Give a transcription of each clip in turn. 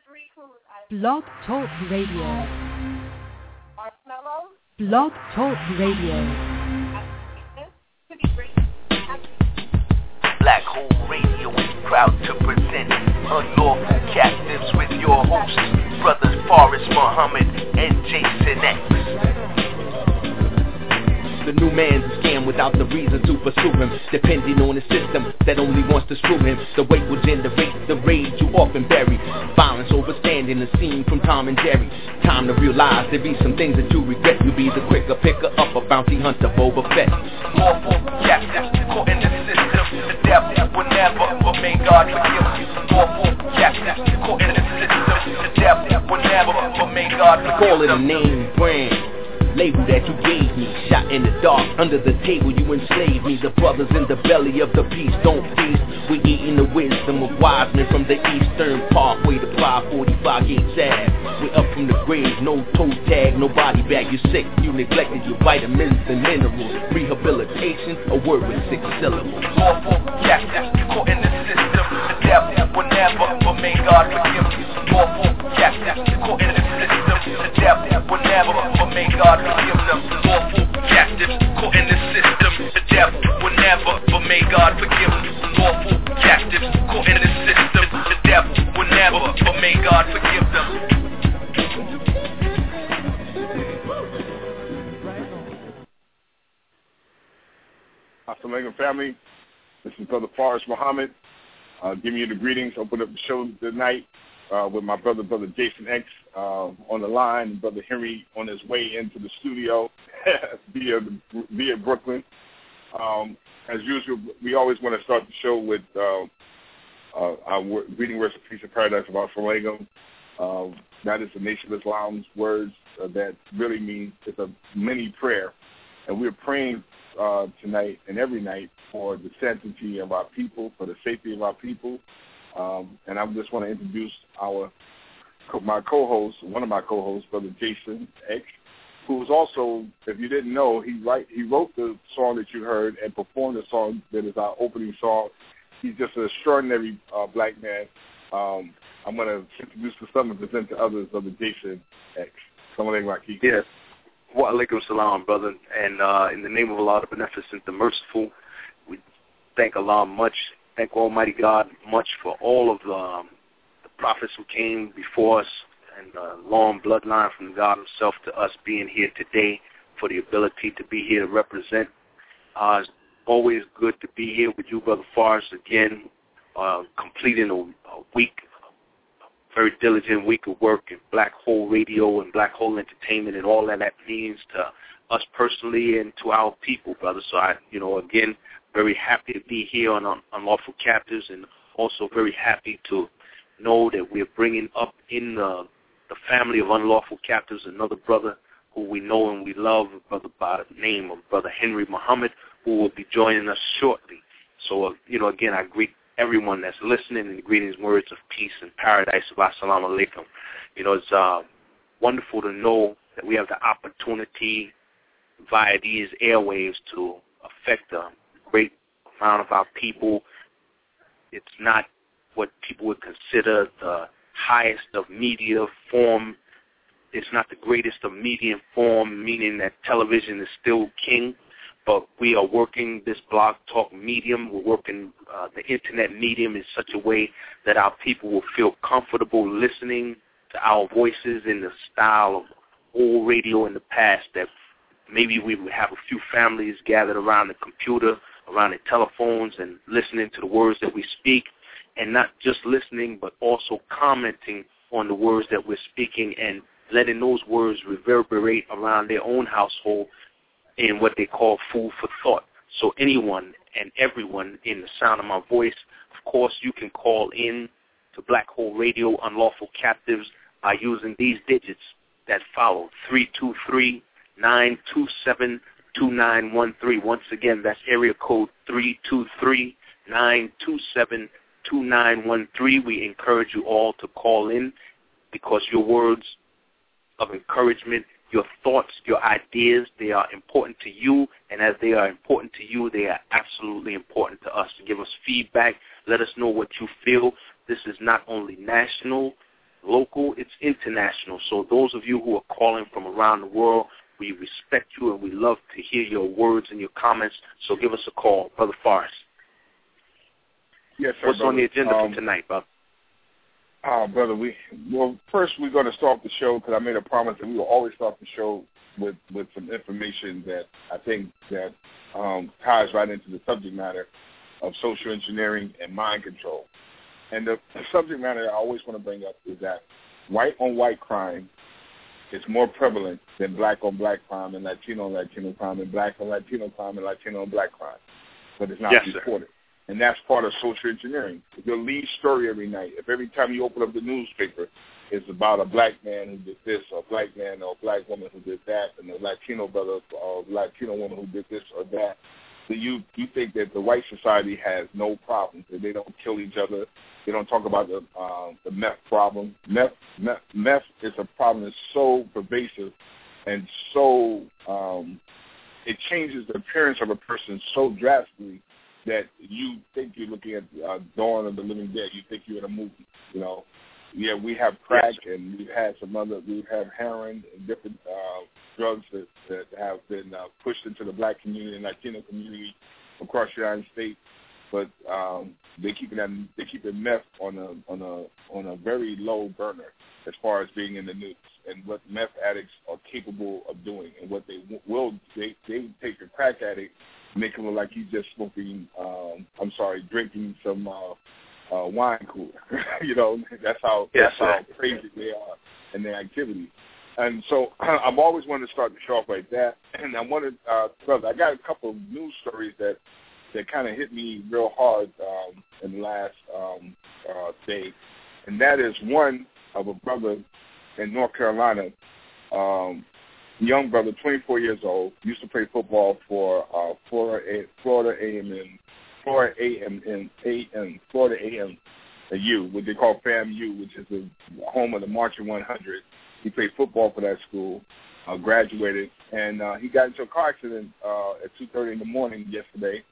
Blog Talk Radio. Blog Talk Radio. Black Hole Radio is proud to present Unlawful Captives with your hosts, Brothers Faris Muhammad and Jason X. The new man's a scam without the reason to pursue him, depending on a system that only wants to screw him. The weight will generate the rage you often bury. Violence overstanding the scene from Tom and Jerry. Time to realize there be some things that you regret. You'll be the quicker picker up a bounty hunter, Boba Fett. Lawful captives caught in the system. The devil will never, but may God forgive you. Lawful captives caught in the system. The devil will never, but may God forgive you. Call it a name brand. Label that you gave me, shot in the dark, under the table you enslaved me. The brothers in the belly of the beast don't feast. We eating the wisdom of wise men from the Eastern Parkway to 545 Gates Ave. We up from the grave, no toe tag, no body bag. You're sick, you neglected your vitamins and minerals. Rehabilitation, a word with 6 syllables. Lawful captives caught in the system. The devil will never, but may God forgive you. Lawful captives caught in the system. The devil will never, but may God forgive them. Lawful captives caught in the system. The devil will never, but may God forgive them. Lawful captives caught in the system. The devil will never, but may God forgive them. Assalamu alaikum, family. This is Brother Faris Muhammad. Giving you the greetings. Open up the show tonight with my brother Jason X on the line, and Brother Henry on his way into the studio via Brooklyn. As usual, we always want to start the show with our greeting words of peace and paradise of Assalamu alaikum. That is the Nation of Islam's words that really means it's a mini prayer. And we're praying tonight and every night for the sanctity of our people, for the safety of our people. And I just want to introduce my co-host, one of my co-hosts, Brother Jason X, who is also, if you didn't know, he wrote the song that you heard and performed the song that is our opening song. He's just an extraordinary black man. I'm going to introduce to some and present to others, Brother Jason X. Assalamu alaikum. Yes. Wa alaikum salam, brother. And in the name of Allah, the Beneficent, the Merciful, we thank Allah much. Thank Almighty God much for all of the prophets who came before us and the long bloodline from God himself to us being here today, for the ability to be here to represent. It's always good to be here with you, Brother Faris, again, completing a week, a very diligent week of work in Black Hole Radio and Black Hole Entertainment and all that means to us personally and to our people, brother. So again, very happy to be here on Unlawful Captives, and also very happy to know that we're bringing up in the family of Unlawful Captives another brother who we know and we love, a brother by the name of Brother Henry Muhammad, who will be joining us shortly. So, again, I greet everyone that's listening in the greetings, words of peace and paradise of Assalamu alaikum. It's wonderful to know that we have the opportunity via these airwaves to affect a great amount of our people. It's not what people would consider the highest of media form. It's not the greatest of media form, meaning that television is still king, but we are working this blog talk medium. We're working the internet medium in such a way that our people will feel comfortable listening to our voices in the style of old radio in the past, that maybe we would have a few families gathered around the computer, around the telephones, and listening to the words that we speak, and not just listening, but also commenting on the words that we're speaking and letting those words reverberate around their own household in what they call food for thought. So anyone and everyone in the sound of my voice, of course, you can call in to Black Hole Radio Unlawful Captives by using these digits that follow, 323-927-2913. Once again, that's area code 323-927-2913. We encourage you all to call in, because your words of encouragement, your thoughts, your ideas, they are important to you, and as they are important to you, they are absolutely important to us. To give us feedback, let us know what you feel. This is not only national, local, it's international. So those of you who are calling from around the world, we respect you and we love to hear your words and your comments. So give us a call, Brother Forrest. Yes, sir. What's brother. on the agenda for tonight, brother? Brother, first we're going to start the show because I made a promise that we will always start the show with some information that I think that ties right into the subject matter of social engineering and mind control. And the subject matter I always want to bring up is that white-on-white crime is more prevalent than black-on-black crime and Latino-on-Latino crime and black-on-Latino crime and Latino-on-black crime. But it's not reported. Sir. And that's part of social engineering. The lead story every night, if every time you open up the newspaper, it's about a black man who did this, or a black man or a black woman who did that, and a Latino brother or a Latino woman who did this or that, so you think that the white society has no problems, that they don't kill each other. They don't talk about the meth problem. Meth is a problem that's so pervasive and so it changes the appearance of a person so drastically that you think you're looking at Dawn of the Living Dead. You think you're in a movie, you know. Yeah, we have crack, and we've had heroin and different drugs that have been pushed into the black community and Latino community across the United States. But they keep it meth on a very low burner as far as being in the news and what meth addicts are capable of doing and what they take a crack addict, make him look like he's just smoking. Drinking some wine cooler. You know, that's how crazy they are in their activity. And so I've always wanted to start the show off like that. And I wanted, brother, I got a couple of news stories that kind of hit me real hard in the last day. And that is one of a brother in North Carolina, young brother, 24 years old, used to play football for Florida A&M, what they call FAMU, which is the home of the Marching 100. He played football for that school, graduated, and he got into a car accident at 2:30 in the morning yesterday.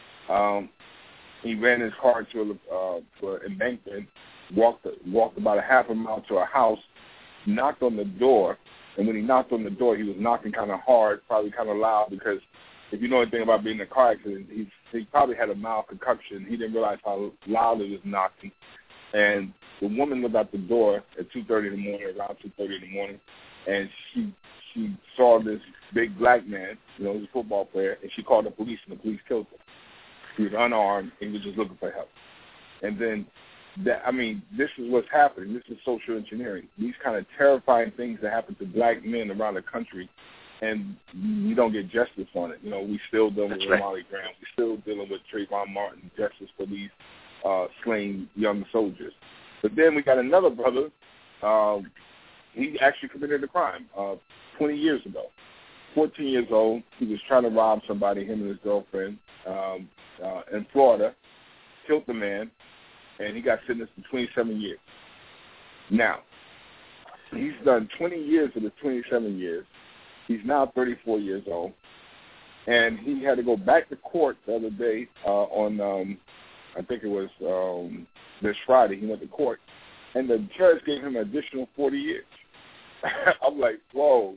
He ran his car to an embankment, walked about a half a mile to a house, knocked on the door, and when he knocked on the door, he was knocking kind of hard, probably kind of loud, because if you know anything about being in a car accident, he probably had a mild concussion. He didn't realize how loud it was knocking. And the woman looked out the door at 2:30 in the morning, around 2:30 in the morning, and she saw this big black man, you know, he was a football player, and she called the police, and the police killed him. He was unarmed, and he was just looking for help. And then, this is what's happening. This is social engineering. These kind of terrifying things that happen to black men around the country, and we don't get justice on it. You know, we still dealing with Molly Graham. We still dealing with Trayvon Martin, justice for these slain young soldiers. But then we got another brother. He actually committed a crime 20 years ago. 14 years old. He was trying to rob somebody, him and his girlfriend, in Florida. Killed the man, and he got sentenced to 27 years. Now, he's done 20 years of the 27 years. He's now 34 years old, and he had to go back to court the other day on, I think it was this Friday. He went to court, and the judge gave him an additional 40 years. I'm like, whoa,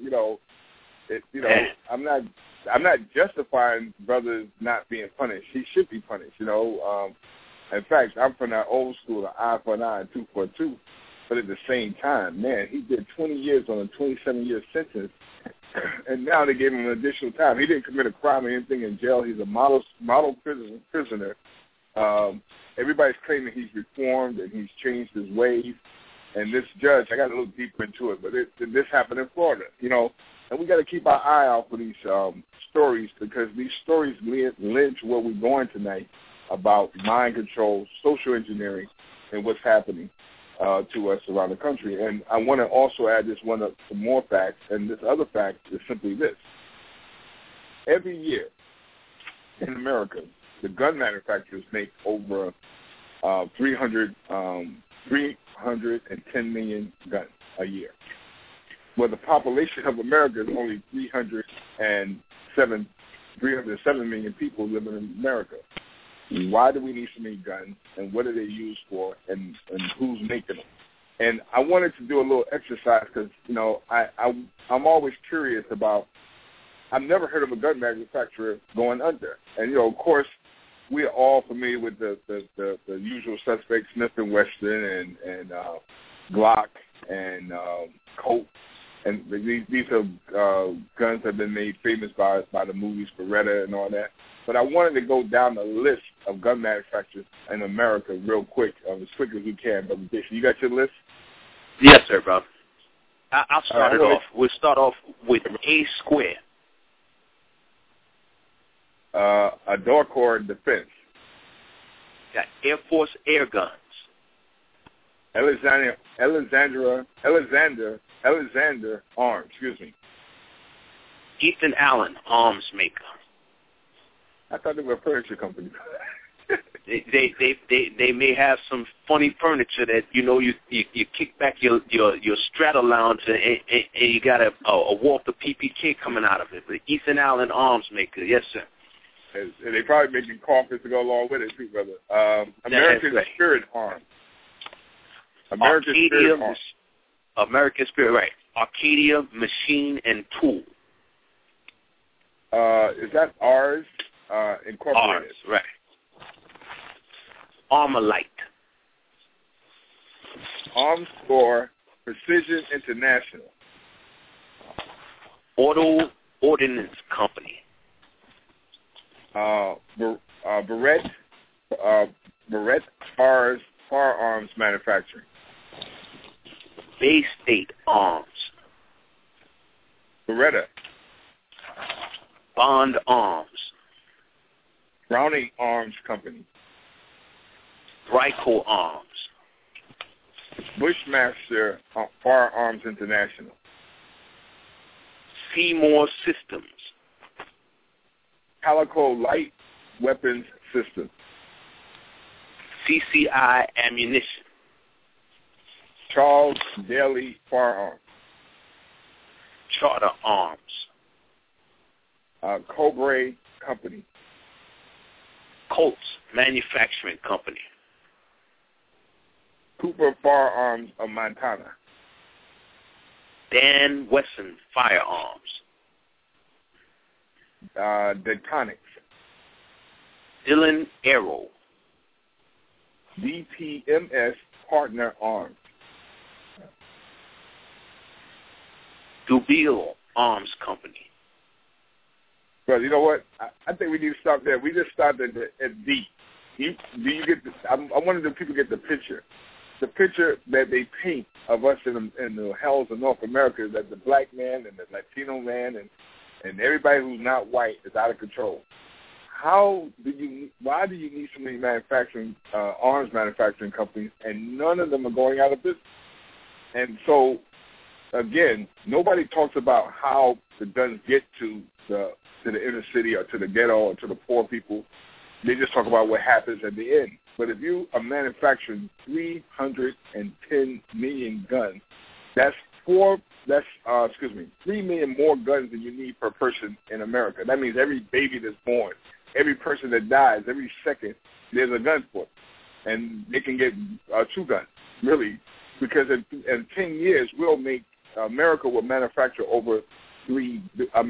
I'm not justifying brothers not being punished. He should be punished, In fact, I'm from that old school, an eye for an eye and tooth for a tooth. But at the same time, man, he did 20 years on a 27-year sentence, and now they gave him an additional time. He didn't commit a crime or anything in jail. He's a model prisoner. Everybody's claiming he's reformed and he's changed his ways. And this judge, I got to look deeper into it, but this happened in Florida, And we got to keep our eye out for these stories, because these stories lend to where we're going tonight about mind control, social engineering, and what's happening to us around the country. And I want to also add some more facts, and this other fact is simply this. Every year in America, the gun manufacturers make over 310 million guns a year. Well, the population of America is only 307 million people living in America. Why do we need so many guns, and what are they used for, and who's making them? And I wanted to do a little exercise because, you know, I'm always curious about, I've never heard of a gun manufacturer going under. And, you know, of course, we are all familiar with the usual suspects, Smith & Wesson and Glock and Colt. And these are guns that have been made famous by the movies Beretta and all that. But I wanted to go down the list of gun manufacturers in America real quick, as quick as we can. Brother Jason, you got your list? Yes, sir, brother. I'll start it off. We'll start off with A Square. Adorcor Defense. Got Air Force Air Guns. Alexander Arms. Excuse me. Ethan Allen Arms Maker. I thought they were a furniture company. They may have some funny furniture that, you know, you kick back your Strata Lounge and you got a Walther PPK coming out of it. But Ethan Allen Arms Maker, yes, sir. And they probably making coffins to go along with it too, brother. American Spirit Arms. American Spirit Arms. American Spirit, right. Arcadia Machine and Tool. Is that ours? Incorporated. Ours, right. Armalite. Arms for Precision International. Auto Ordnance Company. Barrett Firearms Manufacturing. Bay State Arms. Beretta. Bond Arms. Browning Arms Company. Bryco Arms. Bushmaster Firearms International. Seymour Systems. Calico Light Weapons System. CCI Ammunition. Charles Daly Firearms. Charter Arms. Cobre Company. Colts Manufacturing Company. Cooper Firearms of Montana. Dan Wesson Firearms. Daytonics. Dillon Aero. DPMS Partner Arms. Dubile Arms Company. But you know what? I think we need to stop there. We just started at D. Do you get the, I wanted the people to get the picture. The picture that they paint of us in the hells of North America is that the black man and the Latino man and everybody who's not white is out of control. Why do you need so many arms manufacturing companies, and none of them are going out of business? And so, again, nobody talks about how the guns get to the inner city or to the ghetto or to the poor people. They just talk about what happens at the end. But if you are manufacturing 310 million guns, that's 3 million more guns than you need per person in America. That means every baby that's born, every person that dies, every second, there's a gun for it. And they can get 2 guns, really, because in 10 years, America will manufacture over 3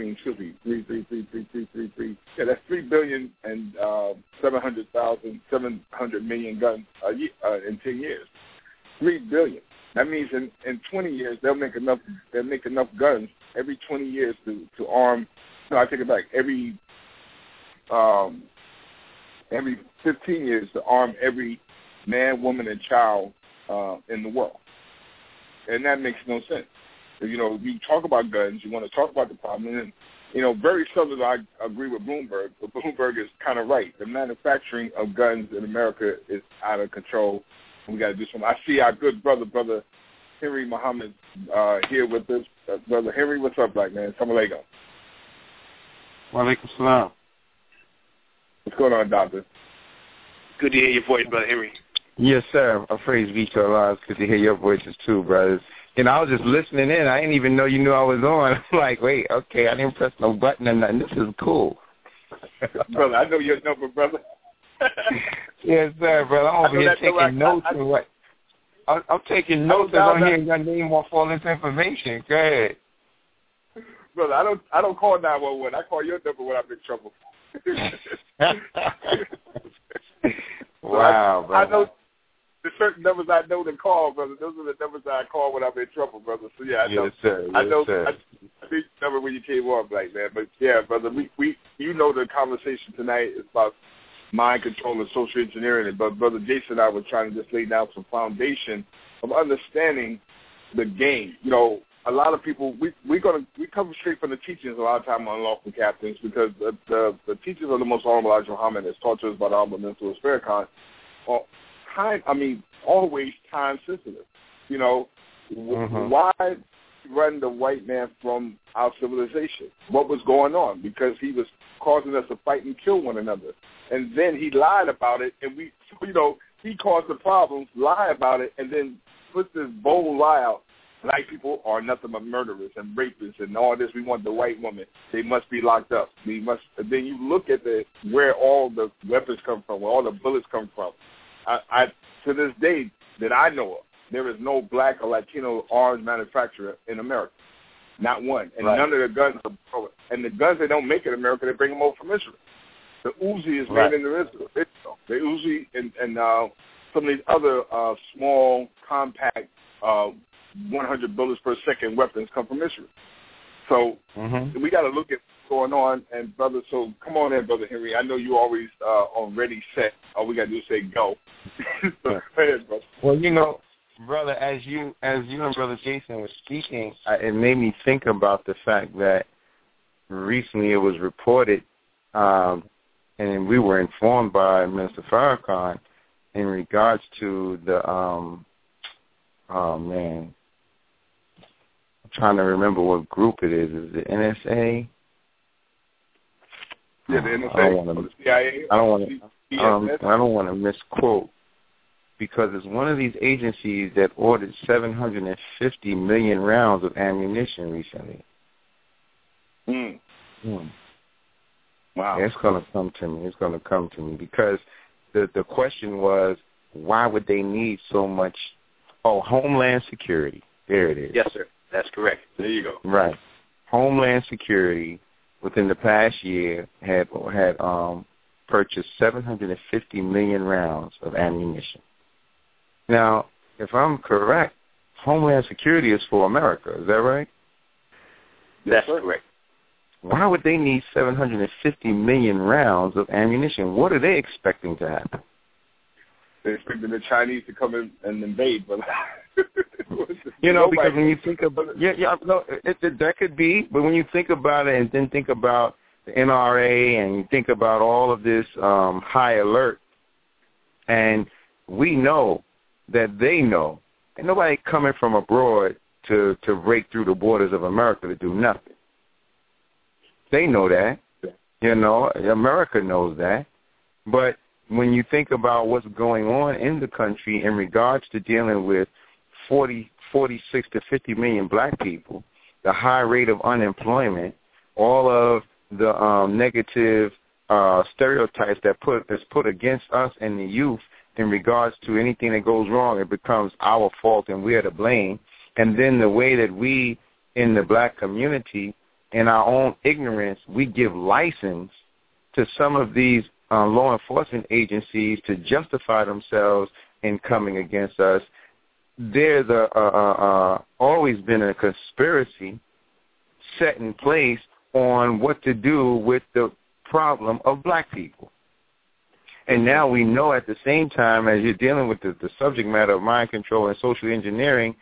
that's 3 billion and 700 million guns a year, in 10 years. 3 billion. That means in 20 years they'll make enough guns every 20 years to arm. No, I take it back. Every 15 years to arm every man, woman, and child in the world. And that makes no sense. You know, you talk about guns, you want to talk about the problem, and, you know, very seldom I agree with Bloomberg, but Bloomberg is kind of right. The manufacturing of guns in America is out of control, and we got to do something. I see our good brother Henry Muhammad here with us. Brother Henry, what's up, black man? Assalamu alaikum. Wa alaikum salam. What's going on, doctor? Good to hear your voice, Brother Henry. Yes, sir. Praise be to Allah. It's good to hear your voices, too, brothers. And I was just listening in. I didn't even know you knew I was on. I'm like, wait, okay, I didn't press no button or nothing. This is cool. Brother, I know your number, brother. Yes, sir, brother. I'm over here taking notes and what. I'm taking notes. I don't hear your name off all this information. Go ahead. Brother, I don't call 911. I call your number when I'm in trouble. Wow, I know the certain numbers I know to call, brother. Those are the numbers that I call when I'm in trouble, brother. So yeah, I know. Yes, sir. Yes, I know. Sir. I think you number when you came on, Black man. But yeah, brother, we you know the conversation tonight is about mind control and social engineering. But brother Jason and I were trying to just lay down some foundation of understanding the game. You know, a lot of people we come straight from the teachings a lot of time on Unlawful Captains, because the teachings of the Most Honorable Elijah Muhammad has taught us about Honorable Mental Farrakhan. Always time sensitive. You know, why run the white man from our civilization? What was going on? Because he was causing us to fight and kill one another. And then he lied about it, and he caused the problems, lie about it, and then put this bold lie out. Black people are nothing but murderers and rapists and all this. We want the white woman. They must be locked up. Then you look at where all the weapons come from, where all the bullets come from. I to this day that I know of, there is no black or Latino arms manufacturer in America. Not one. And none of the guns are, and the guns they don't make in America, they bring them over from Israel. The Uzi is made in Israel. The Uzi and some of these other small, compact 100 bullets per second weapons come from Israel. So we got to look at what's going on. And, brother, so come on in, Brother Henry. I know you always on ready, set. All we got to do is say go. So, go ahead, brother. Well, you know, brother, as you and Brother Jason were speaking, it made me think about the fact that recently it was reported, and we were informed by Minister Farrakhan in regards to the, I'm trying to remember what group it is. Is it NSA? Yeah, the NSA. The CIA. I don't want to misquote, because it's one of these agencies that ordered 750 million rounds of ammunition recently. Wow. It's going to come to me. It's going to come to me, because the question was, why would they need so much? Oh, Homeland Security. There it is. Yes, sir. That's correct. There you go. Right. Homeland Security, within the past year, had purchased 750 million rounds of ammunition. Now, if I'm correct, Homeland Security is for America. Is that right? That's correct. Why would they need 750 million rounds of ammunition? What are they expecting to happen? They're expecting the Chinese to come in and invade, but because when you think about that could be, but when you think about it and then think about the NRA and you think about all of this high alert, and we know that they know, and nobody coming from abroad to break through the borders of America to do nothing. They know that. America knows that. But when you think about what's going on in the country in regards to dealing with 46 to 50 million black people, the high rate of unemployment, all of the negative stereotypes that's put against us and the youth in regards to anything that goes wrong, it becomes our fault and we're to blame. And then the way that we in the black community, in our own ignorance, we give license to some of these law enforcement agencies to justify themselves in coming against us. There's always been a conspiracy set in place on what to do with the problem of black people. And now we know at the same time, as you're dealing with the subject matter of mind control and social engineering,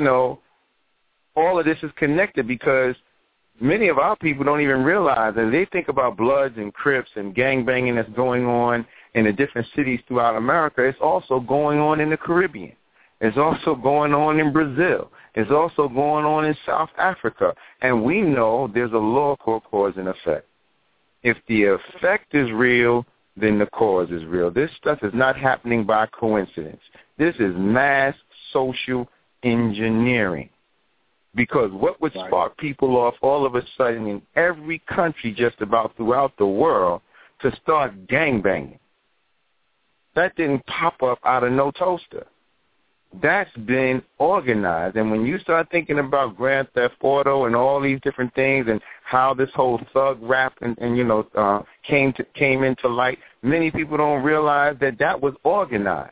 all of this is connected, because many of our people don't even realize that they think about Bloods and Crips and gangbanging that's going on in the different cities throughout America. It's also going on in the Caribbean. It's also going on in Brazil. It's also going on in South Africa. And we know there's a law called cause and effect. If the effect is real, then the cause is real. This stuff is not happening by coincidence. This is mass social engineering. Because what would spark people off all of a sudden in every country just about throughout the world to start gangbanging? That didn't pop up out of no toaster. that's been organized. And when you start thinking about Grand Theft Auto and all these different things and how this whole thug rap and came into light, many people don't realize that was organized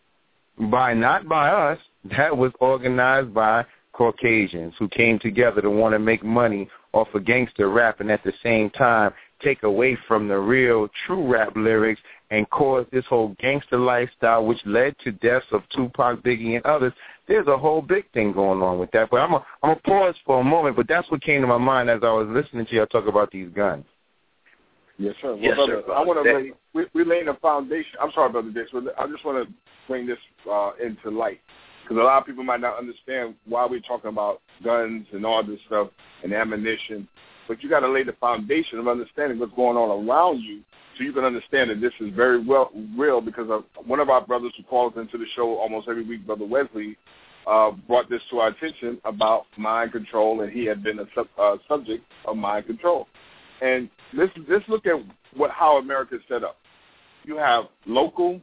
not by us. That was organized by Caucasians who came together to want to make money off of gangster rap and at the same time take away from the real true rap lyrics and cause this whole gangster lifestyle, which led to deaths of Tupac, Biggie, and others. There's a whole big thing going on with that. But I'm gonna pause for a moment, but that's what came to my mind as I was listening to you talk about these guns. Yes, sir. Well, yes, brother, sir. I want to we're laying a foundation. I'm sorry, Brother Dix, but I just want to bring this into light because a lot of people might not understand why we're talking about guns and all this stuff and ammunition. But you got to lay the foundation of understanding what's going on around you so you can understand that this is very real because of one of our brothers who calls into the show almost every week, Brother Wesley, brought this to our attention about mind control, and he had been a subject of mind control. And let's look at how America is set up. You have local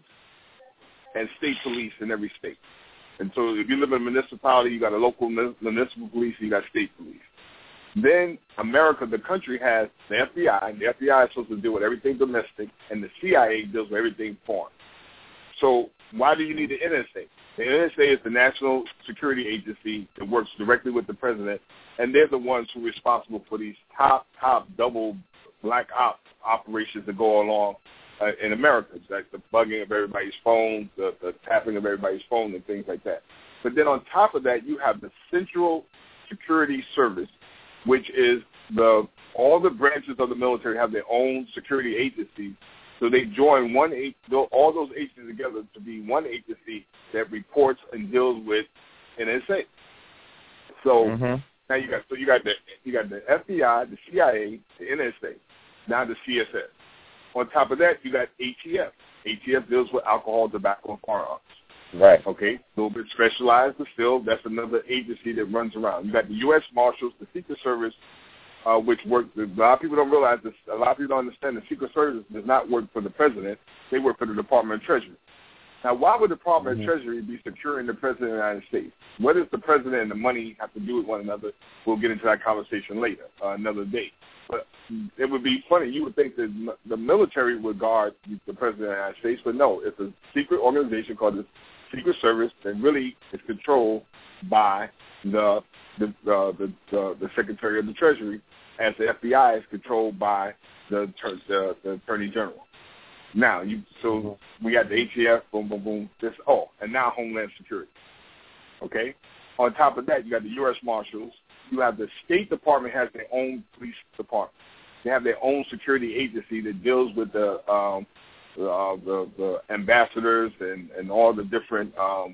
and state police in every state. And so if you live in a municipality, you got a local municipal police, you got state police. Then America, the country, has the FBI, and the FBI is supposed to deal with everything domestic, and the CIA deals with everything foreign. So why do you need the NSA? The NSA is the National Security Agency that works directly with the president, and they're the ones who are responsible for these top double black ops operations that go along in America, like the bugging of everybody's phones, the tapping of everybody's phone, and things like that. But then on top of that, you have the Central Security Service, which is all the branches of the military have their own security agencies. So they join all those agencies together to be one agency that reports and deals with NSA. So now you got the FBI, the CIA, the NSA, now the CSS. On top of that, you got ATF. ATF deals with alcohol, tobacco, and firearms. Right. Okay, a little bit specialized, but still, that's another agency that runs around. You got the U.S. Marshals, the Secret Service, which work. A lot of people don't realize this. A lot of people don't understand the Secret Service does not work for the president. They work for the Department of Treasury. Now, why would the Department of Treasury be securing the president of the United States? What does the president and the money have to do with one another? We'll get into that conversation later, another day. But it would be funny. You would think that the military would guard the president of the United States, but no, it's a secret organization called the Secret Service that really is controlled by the Secretary of the Treasury, as the FBI is controlled by the Attorney General. Now, we got the ATF, boom, boom, boom, and now Homeland Security. Okay? On top of that, you got the U.S. Marshals. You have the State Department has their own police department. They have their own security agency that deals with the ambassadors and all the different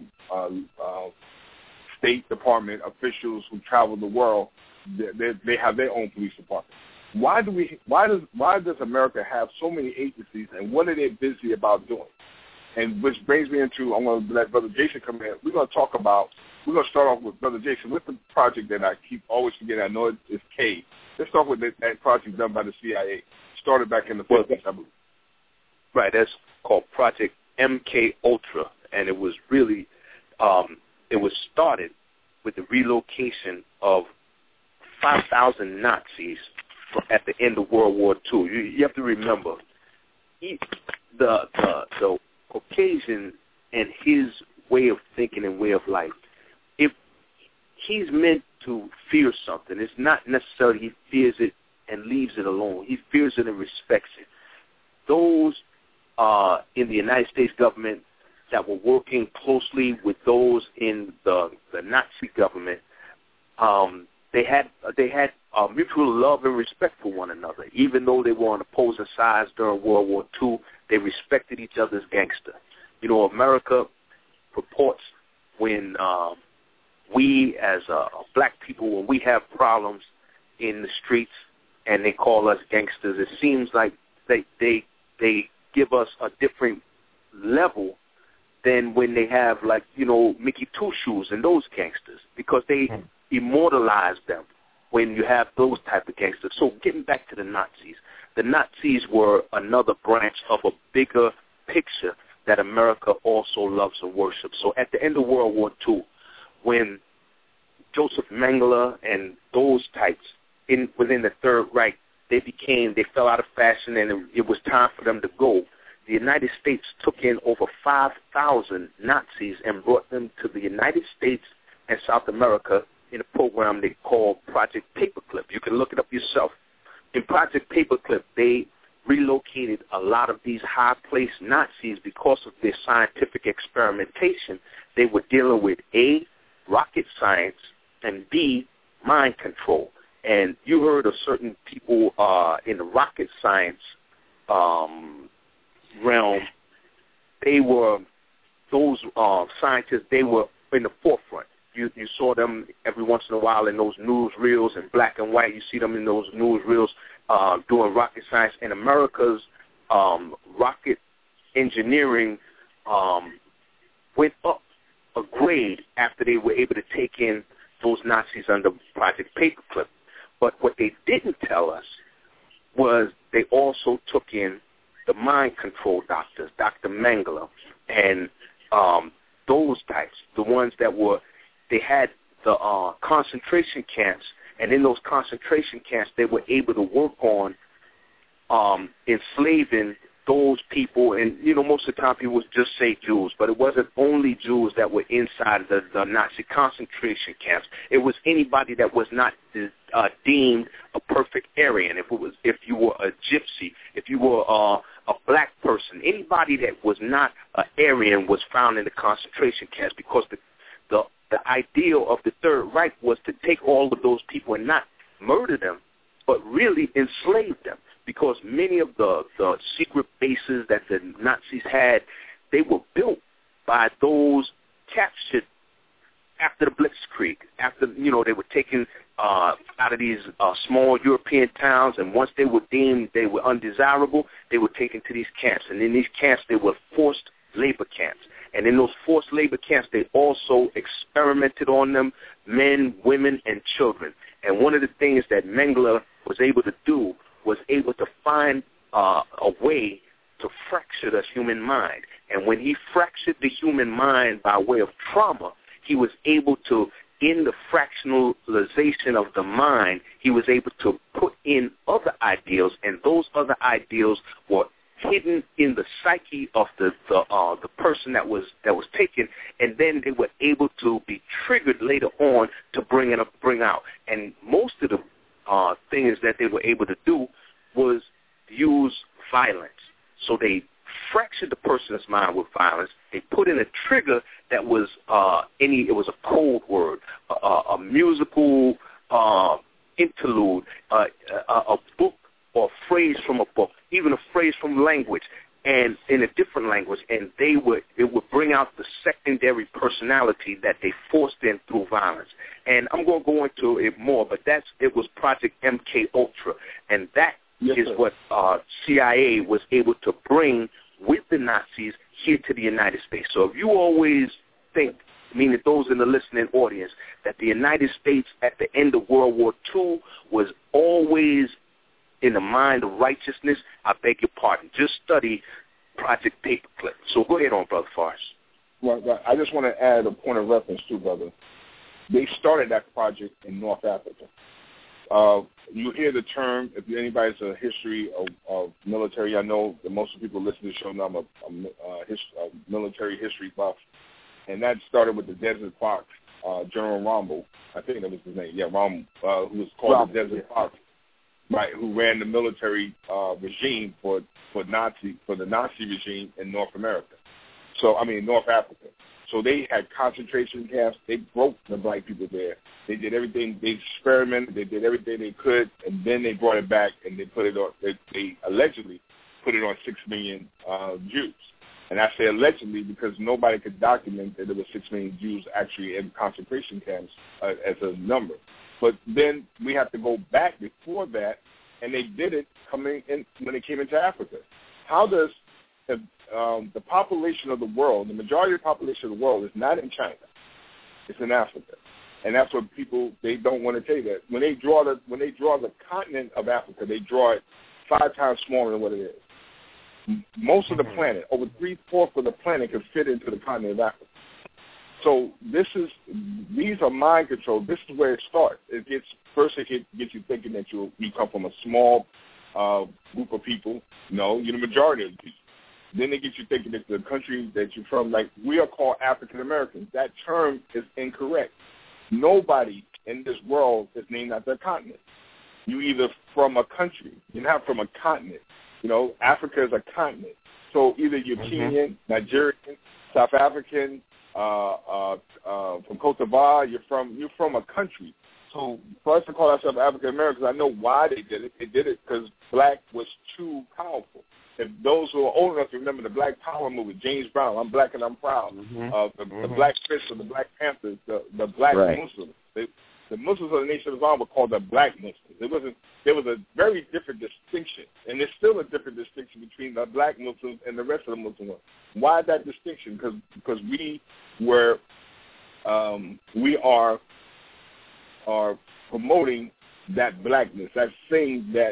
State Department officials who travel the world. They have their own police department. Why does America have so many agencies, and what are they busy about doing? And which brings me into, I'm going to let Brother Jason come in. We're going to start off with Brother Jason with the project that I keep always forgetting. I know it's K. Let's start with that project done by the CIA. Started back in the 50s, I believe. Right, that's called Project MK Ultra, and it was really, it was started with the relocation of 5,000 Nazis at the end of World War II. You have to remember, the Caucasian and his way of thinking and way of life, if he's meant to fear something, it's not necessarily he fears it and leaves it alone. He fears it and respects it. Those in the United States government that were working closely with those in the Nazi government, they had mutual love and respect for one another. Even though they were on opposing sides during World War II, they respected each other's gangster. You know, America purports when we as black people, when we have problems in the streets and they call us gangsters, it seems like they give us a different level than when they have, like, you know, Mickey Two Shoes and those gangsters, because they immortalize them when you have those type of gangsters. So getting back to the Nazis were another branch of a bigger picture that America also loves and worships. So at the end of World War II, when Joseph Mengele and those types within the Third Reich, they fell out of fashion, and it was time for them to go. The United States took in over 5,000 Nazis and brought them to the United States and South America in a program they called Project Paperclip. You can look it up yourself. In Project Paperclip, they relocated a lot of these high-placed Nazis because of their scientific experimentation. They were dealing with A, rocket science, and B, mind control. And you heard of certain people in the rocket science realm. They were, those scientists, they were in the forefront. You saw them every once in a while in those newsreels in black and white. You see them in those newsreels doing rocket science. And America's rocket engineering went up a grade after they were able to take in those Nazis under Project Paperclip. But what they didn't tell us was they also took in the mind control doctors, Dr. Mengele, and those types, the ones that were, they had the concentration camps, and in those concentration camps they were able to work on enslaving those people. And, you know, most of the time people would just say Jews, but it wasn't only Jews that were inside the Nazi concentration camps. It was anybody that was not deemed a perfect Aryan. If you were a gypsy, if you were a black person, anybody that was not an Aryan was found in the concentration camps, because the ideal of the Third Reich was to take all of those people and not murder them, but really enslave them. Because many of the secret bases that the Nazis had, they were built by those captured after the Blitzkrieg, after, you know, they were taken out of these small European towns, and once they were deemed they were undesirable, they were taken to these camps. And in these camps, they were forced labor camps. And in those forced labor camps, they also experimented on them, men, women, and children. And one of the things that Mengele was able to do was able to find a way to fracture the human mind. And when he fractured the human mind by way of trauma, he was able to, in the fractionalization of the mind, he was able to put in other ideals, and those other ideals were hidden in the psyche of the person that was taken, and then they were able to be triggered later on to bring out. And most of the things that they were able to do was use violence. So they fractured the person's mind with violence. They put in a trigger that was it was a code word, a musical interlude, a book or a phrase from a book, even a phrase from language, and in a different language, and it would bring out the secondary personality that they forced in through violence. And I'm going to go into it more, but it was Project MK Ultra, and that is what CIA was able to bring with the Nazis here to the United States. So if you always think, meaning those in the listening audience, that the United States at the end of World War II was always in the mind of righteousness, I beg your pardon. Just study Project Paperclip. So go ahead on, Brother Faris. Well, I just want to add a point of reference too, brother. They started that project in North Africa. You hear the term, if anybody's a history of military, I know that most of the people listening to the show know I'm a military history buff, and that started with the Desert Fox, General Rommel, I think that was his name, Rommel, who was called the Desert Fox, right, who ran the military regime for the Nazi regime in North Africa. So they had concentration camps. They broke the black people there. They did everything. They experimented. They did everything they could, and then they brought it back and they put it on. They allegedly put it on 6 million Jews. And I say allegedly because nobody could document that there were 6 million Jews actually in concentration camps as a number. But then we have to go back before that, and they did it coming in when they came into Africa. How does the population of the world, the majority of the population of the world is not in China. It's in Africa. And that's what people, they don't want to tell you that. When they draw the continent of Africa, they draw it 5 times smaller than what it is. most of the planet, over 3/4 of the planet, can fit into the continent of Africa. So these are mind control. This is where it starts. It gets you thinking that you come from a small group of people. No, you're the majority of the people. Then they get you thinking that the country that you're from, like we are called African Americans. That term is incorrect. Nobody in this world is named after a continent. You either from a country. You're not from a continent. Africa is a continent. So either you're Kenyan, Nigerian, South African, from Cote d'Ivoire, you're from a country. So for us to call ourselves African Americans, I know why they did it. They did it because black was too powerful. If those who are old enough to remember the Black Power movie, James Brown, I'm Black and I'm Proud, the Black Fists or the Black Panthers, the Black Muslims. The Muslims of the Nation of Islam were called the Black Muslims. There was a very different distinction, and there's still a different distinction between the Black Muslims and the rest of the Muslims. Why that distinction? Because we are promoting that blackness, that thing that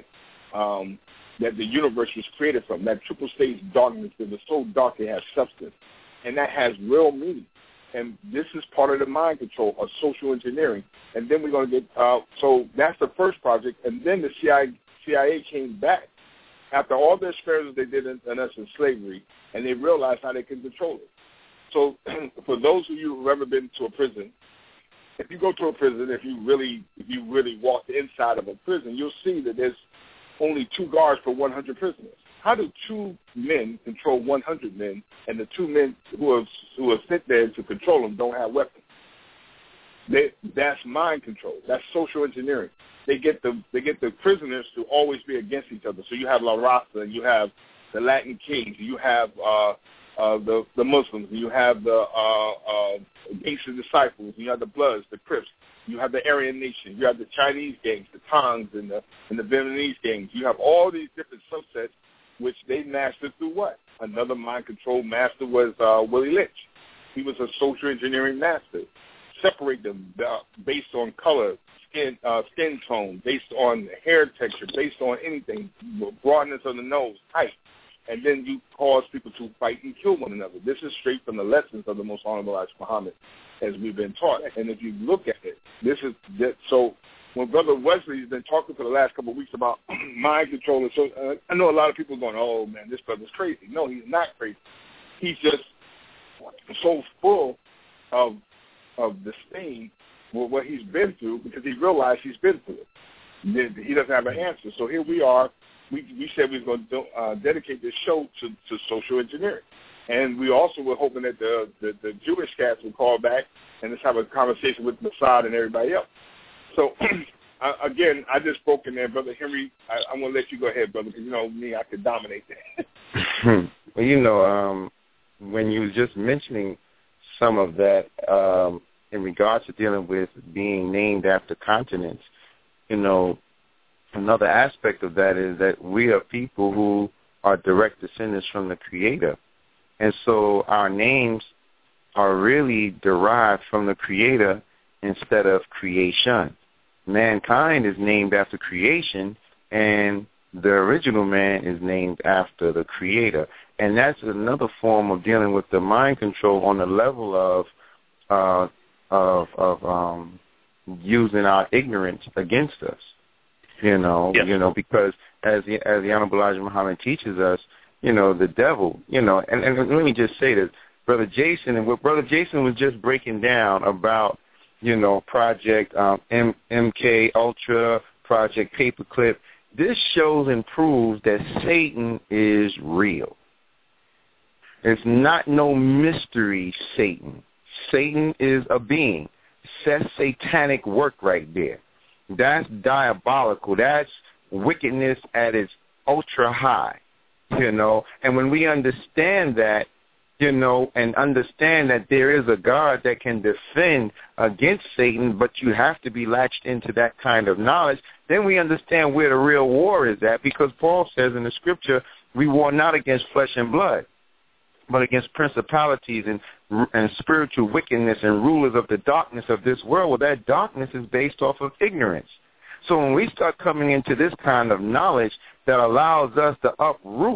the universe was created from, that triple stage darkness that is so dark it has substance, and that has real meaning. And this is part of the mind control of social engineering. And then we're going to get so that's the first project. And then the CIA came back after all the experiments they did in us in slavery, and they realized how they can control it. So for those of you who've ever been to a prison, if you go to a prison, if you really walk the inside of a prison, you'll see that there's only 2 guards per 100 prisoners. How do 2 men control 100 men, and the 2 men who are sent there to control them don't have weapons? That's mind control. That's social engineering. They get the prisoners to always be against each other. So you have La Raza, and you have the Latin Kings, and you have the Muslims, and you have the Gangster Disciples, and you have the Bloods, the Crips, you have the Aryan Nation, you have the Chinese gangs, the Tongs, and the Vietnamese gangs. You have all these different subsets, which they mastered through what? Another mind control master was Willie Lynch. He was a social engineering master. Separate them based on color, skin tone, based on hair texture, based on anything, broadness of the nose, height. And then you cause people to fight and kill one another. This is straight from the lessons of the Most Honorable Elijah Muhammad, as we've been taught. And if you look at it, so when Brother Wesley's been talking for the last couple of weeks about mind control, and so I know a lot of people are going, oh, man, this brother's crazy. No, he's not crazy. He's just so full of disdain with what he's been through, because he realized he's been through it. He doesn't have an answer. So here we are. We said we were going to dedicate this show to social engineering. And we also were hoping that the Jewish cats would call back and let's have a conversation with Mossad and everybody else. So, again, I just spoke in there. Brother Henry, I'm going to let you go ahead, brother, because you know me, I could dominate that. Well, when you were just mentioning some of that in regards to dealing with being named after continents, another aspect of that is that we are people who are direct descendants from the Creator. And so our names are really derived from the Creator instead of creation. Mankind is named after creation, and the original man is named after the Creator. And that's another form of dealing with the mind control on the level of using our ignorance against us. Because as the Honorable Elijah Muhammad teaches us, the devil, and let me just say this, Brother Jason, and what Brother Jason was just breaking down about, Project MK Ultra, Project Paperclip, this shows and proves that Satan is real. It's not no mystery Satan. Satan is a being. That's satanic work right there. That's diabolical. That's wickedness at its ultra high, And when we understand that, and understand that there is a God that can defend against Satan, but you have to be latched into that kind of knowledge, then we understand where the real war is at, because Paul says in the scripture, we war not against flesh and blood, but against principalities and spiritual wickedness and rulers of the darkness of this world. Well, that darkness is based off of ignorance. So when we start coming into this kind of knowledge that allows us to uproot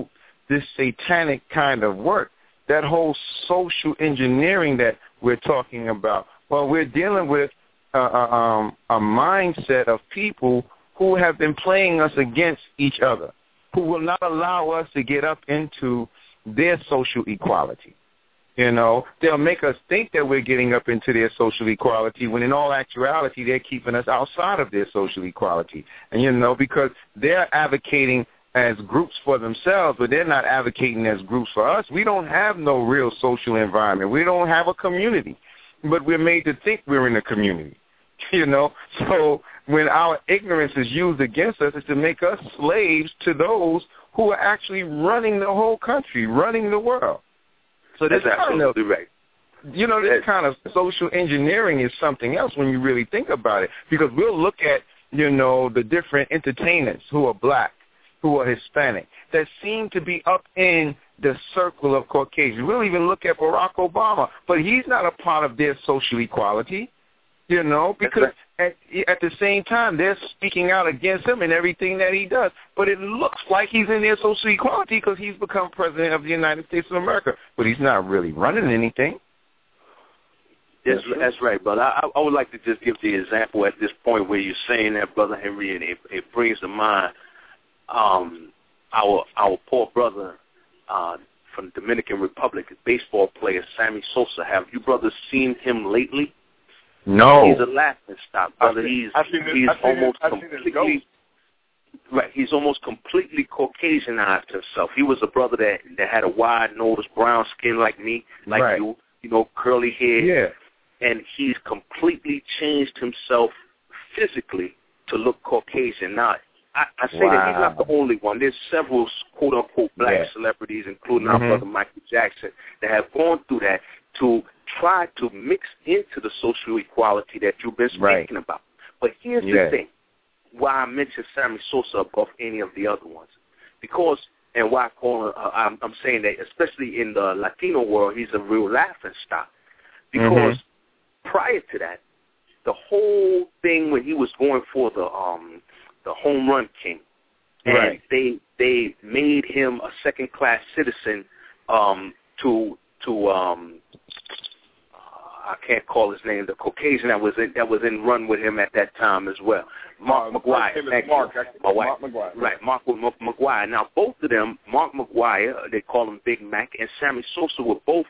this satanic kind of work, that whole social engineering that we're talking about. Well, we're dealing with a mindset of people who have been playing us against each other, who will not allow us to get up into their social equality. You know, they'll make us think that we're getting up into their social equality when in all actuality they're keeping us outside of their social equality. And, you know, because they're advocating as groups for themselves, but they're not advocating as groups for us. We don't have no real social environment. We don't have a community, but we're made to think we're in a community, you know. So when our ignorance is used against us, it's to make us slaves to those who are actually running the whole country, running the world. So that's absolutely right. You know, this kind of social engineering is something else when you really think about it, because we'll look at, you know, the different entertainers who are black, who are Hispanic, that seem to be up in the circle of Caucasian. We'll even look at Barack Obama, but he's not a part of their social equality, you know, because at the same time they're speaking out against him and everything that he does. But it looks like he's in their social equality because he's become president of the United States of America, but he's not really running anything. That's right, brother. I would like to just give the example at this point where you're saying that, Brother Henry, and it brings to mind our poor brother from the Dominican Republic, baseball player Sammy Sosa. Have you brothers seen him lately? No. He's a laughing stock, brother. He's almost completely Caucasianized himself. He was a brother that had a wide nose, brown skin like me, like you know, curly hair. Yeah. And he's completely changed himself physically to look Caucasian. Now, I say that he's not the only one. There's several quote-unquote black celebrities, including our brother Michael Jackson, that have gone through that to try to mix into the social equality that you've been speaking about. But here's the thing, why I mentioned Sammy Sosa above any of the other ones. Because, and why I'm saying that, especially in the Latino world, he's a real laughing stock. Because prior to that, the whole thing when he was going for the home run king, and they made him a second-class citizen I can't call his name, the Caucasian that was in run with him at that time as well. Mark McGwire. Mark McGwire. Right, Mark McGwire. Now, both of them, Mark McGwire, they call him Big Mac, and Sammy Sosa were both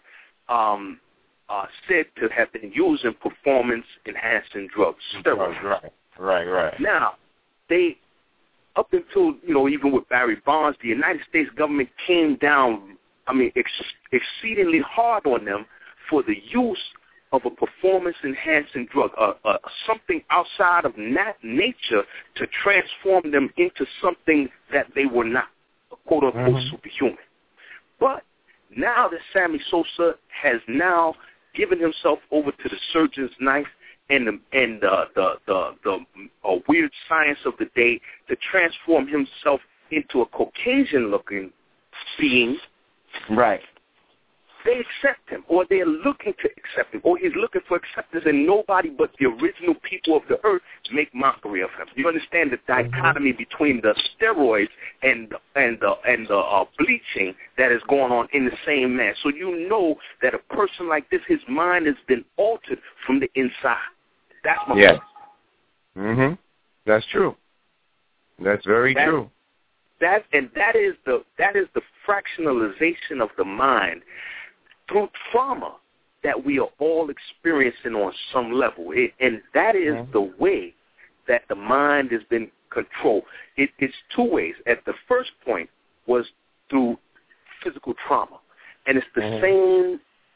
said to have been using performance-enhancing drugs, steroids. Right. Now, they, up until, you know, even with Barry Bonds, the United States government came down, exceedingly hard on them for the use of a performance-enhancing drug, something outside of nature to transform them into something that they were not, quote-unquote, superhuman. But now that Sammy Sosa has now given himself over to the surgeon's knife and the weird science of the day to transform himself into a Caucasian-looking being, they accept him, or they're looking to accept him, or he's looking for acceptance, and nobody but the original people of the earth make mockery of him. You understand the dichotomy between the steroids and the bleaching that is going on in the same man. So you know that a person like this, his mind has been altered from the inside. That's my point. That's true. That's very true. That is the fractionalization of the mind through trauma that we are all experiencing on some level. And that is the way that the mind has been controlled. It's two ways. At the first point was through physical trauma. And it's the same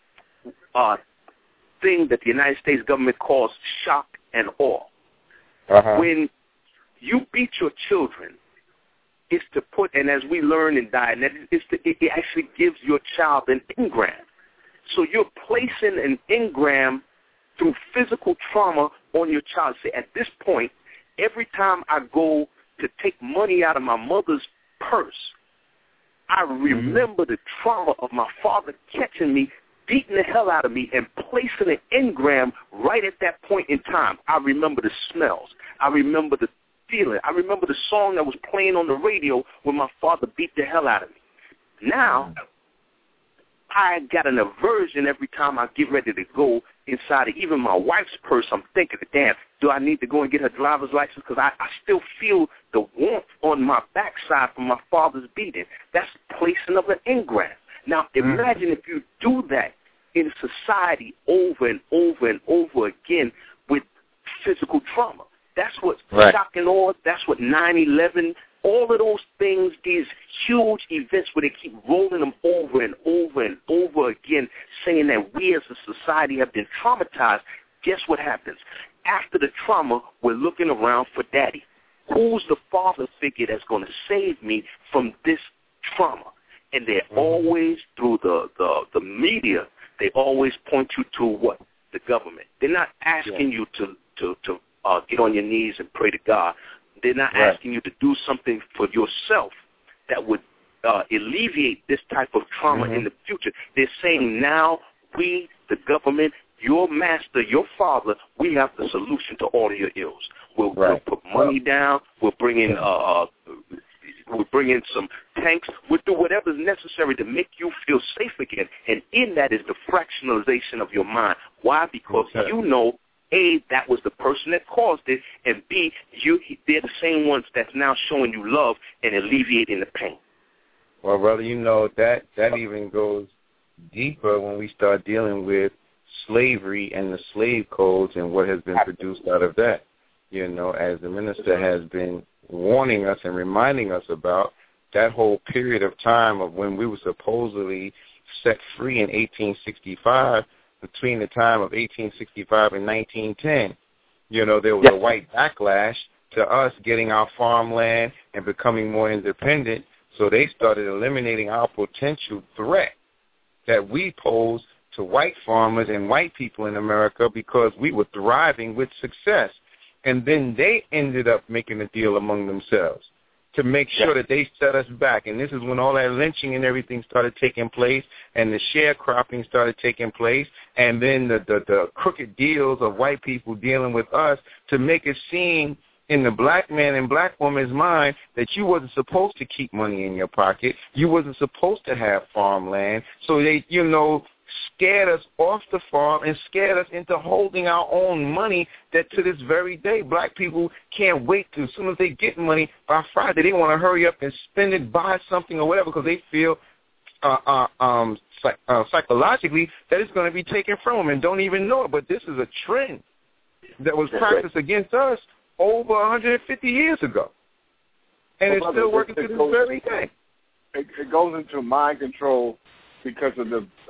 thing that the United States government calls shock and awe. When you beat your children, it's to put, and as we learn in Dianetics, it actually gives your child an engram. So you're placing an engram through physical trauma on your child. Say, at this point, every time I go to take money out of my mother's purse, I remember the trauma of my father catching me, beating the hell out of me, and placing an engram right at that point in time. I remember the smells. I remember the feeling. I remember the song that was playing on the radio when my father beat the hell out of me. Now, I got an aversion every time I get ready to go inside of even my wife's purse. I'm thinking, damn, do I need to go and get her driver's license? Because I still feel the warmth on my backside from my father's beating. That's placing of an engram. Now, imagine if you do that in society over and over and over again with physical trauma. That's what shock and awe, that's what 9/11, all of those things, these huge events where they keep rolling them over and over and over again, saying that we as a society have been traumatized. Guess what happens? After the trauma, we're looking around for daddy. Who's the father figure that's going to save me from this trauma? And they're always, through the media, they always point you to what? The government. They're not asking you to get on your knees and pray to God. They're not asking you to do something for yourself that would alleviate this type of trauma in the future. They're saying now we, the government, your master, your father, we have the solution to all of your ills. We'll put money down. We'll bring in some tanks. We'll do whatever's necessary to make you feel safe again. And in that is the fractionalization of your mind. Why? Because you know, A, that was the person that caused it, and B, they're the same ones that's now showing you love and alleviating the pain. Well, brother, you know, that even goes deeper when we start dealing with slavery and the slave codes and what has been produced out of that. You know, as the minister has been warning us and reminding us about that whole period of time of when we were supposedly set free in 1865, between the time of 1865 and 1910. You know, there was a white backlash to us getting our farmland and becoming more independent, so they started eliminating our potential threat that we posed to white farmers and white people in America because we were thriving with success. And then they ended up making a deal among themselves to make sure that they set us back. And this is when all that lynching and everything started taking place and the sharecropping started taking place, and then the crooked deals of white people dealing with us to make it seem in the black man and black woman's mind that you wasn't supposed to keep money in your pocket. You wasn't supposed to have farmland. So they, you know, scared us off the farm and scared us into holding our own money that to this very day, black people can't wait to, as soon as they get money by Friday, they want to hurry up and spend it, buy something or whatever, because they feel psychologically that it's going to be taken from them and don't even know it. But this is a trend that was practiced against us over 150 years ago. And it's still working to this very day. It goes into mind control because of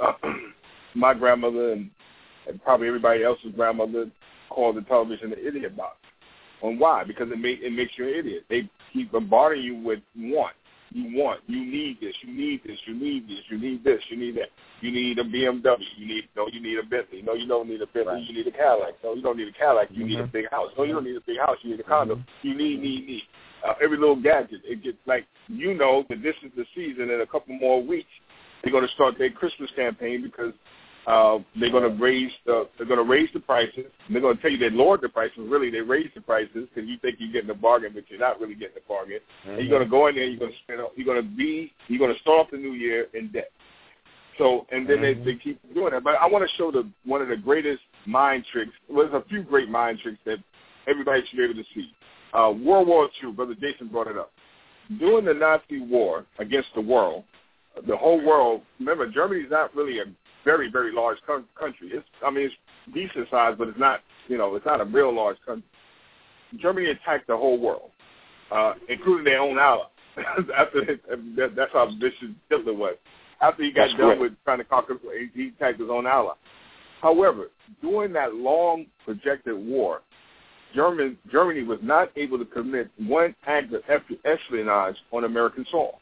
my grandmother and probably everybody else's grandmother called the television the idiot box. And why? Because it makes you an idiot. They keep bombarding you with want. You need this, you need this, you need this, you need this, you need that. You need a BMW. You need a Bentley. No, you don't need a Bentley. You need a Cadillac. No, you don't need a Cadillac. You need a big house. No, you don't need a big house. You need a condo. You need. Every little gadget. It gets like, you know that this is the season. In a couple more weeks, they're going to start their Christmas campaign because they're going to raise the prices. And they're going to tell you they lowered the prices. Really, they raised the prices because you think you're getting a bargain, but you're not really getting a bargain. And you're going to go in there. You're going to spend. You're going to start off the new year in debt. So, and then they keep doing that. But I want to show one of the greatest mind tricks. Well, there's a few great mind tricks that everybody should be able to see. World War II, Brother Jason brought it up. During the Nazi war against the world, the whole world, remember, Germany's not really a very, very large country. It's decent size, but it's not, it's not a real large country. Germany attacked the whole world, including their own allies. That's how vicious Hitler was. After he got done with trying to conquer, he attacked his own ally. However, during that long projected war, Germany was not able to commit one act of espionage on American soil.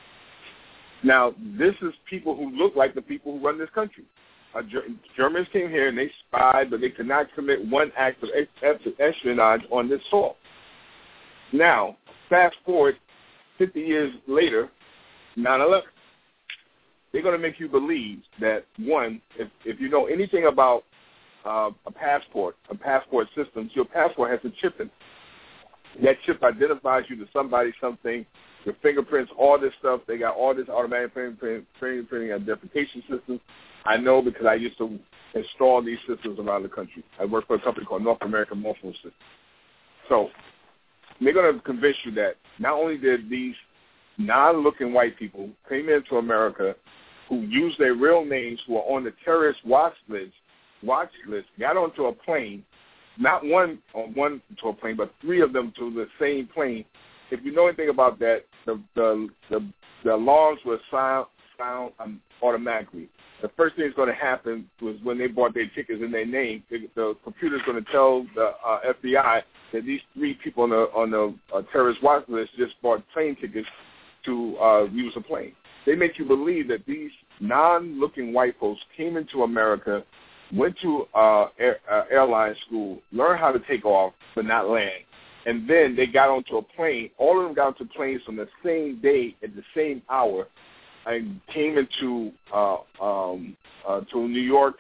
Now, this is people who look like the people who run this country. Germans came here and they spied, but they could not commit one act of espionage on this soil. Now, fast forward 50 years later, 9/11. They're going to make you believe that, one, if you know anything about a passport systems, your passport has a chip in it. That chip identifies you to somebody, something, your fingerprints, all this stuff. They got all this automatic fingerprinting identification systems. I know because I used to install these systems around the country. I work for a company called North American Morpho Systems. So they're going to convince you that not only did these non-looking white people came into America who use their real names, who are on the terrorist watch list, got onto a plane, not one to a plane, but three of them to the same plane. If you know anything about that, the alarms will sound automatically. The first thing that's going to happen was when they bought their tickets in their name, the computer's going to tell the FBI that these three people on the terrorist watch list just bought plane tickets to use a plane. They make you believe that these non-looking white folks came into America, went to airline school, learned how to take off but not land, and then they got onto a plane. All of them got onto planes on the same day at the same hour and came into to New York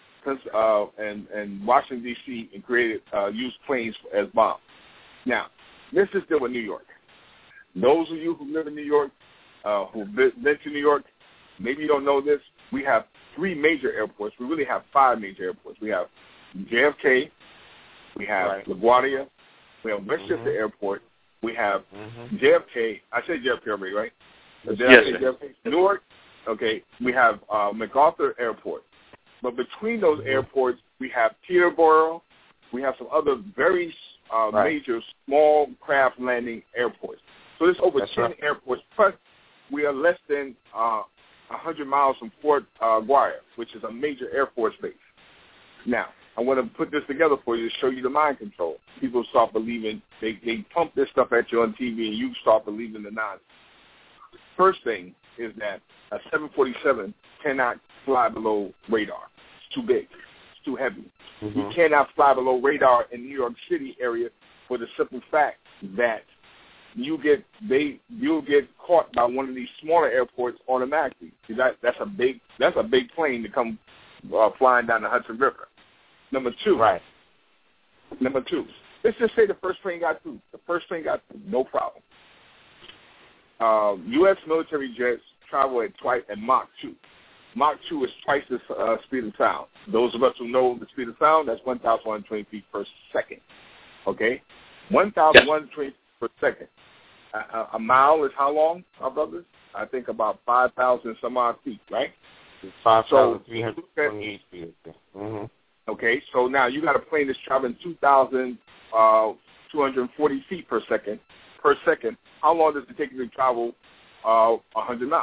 and Washington, D.C. and used planes as bombs. Now, let's just deal with New York. Those of you who live in New York, who've been to New York, maybe you don't know this, we have three major airports. We really have five major airports. We have JFK, we have LaGuardia, we have Westchester Airport, we have JFK. I said JFK already, right? Yes, JFK. Newark, okay. We have MacArthur Airport. But between those airports, we have Teterboro. We have some other very major small craft landing airports. So there's over 10 airports. Plus, we are less than 100 miles from Fort Guaya, which is a major Air Force base. Now, I want to put this together for you to show you the mind control. People start believing, they pump this stuff at you on TV, and you start believing the nonsense. First thing is that a 747 cannot fly below radar. It's too big. It's too heavy. You cannot fly below radar in New York City area for the simple fact that you'll get caught by one of these smaller airports automatically. That's a big plane to come flying down the Hudson River. Number two. Let's just say the first plane got through. No problem. U.S. military jets travel at Mach 2. Mach 2 is twice the speed of sound. Those of us who know the speed of sound, that's 1,120 feet per second. Okay? 1,120 feet per second. A mile is how long, our brothers? I think about 5,000 some odd feet, right? 5,328 feet. Okay, so now you got a plane that's traveling 2,240 feet per second. How long does it take you to travel 100 miles?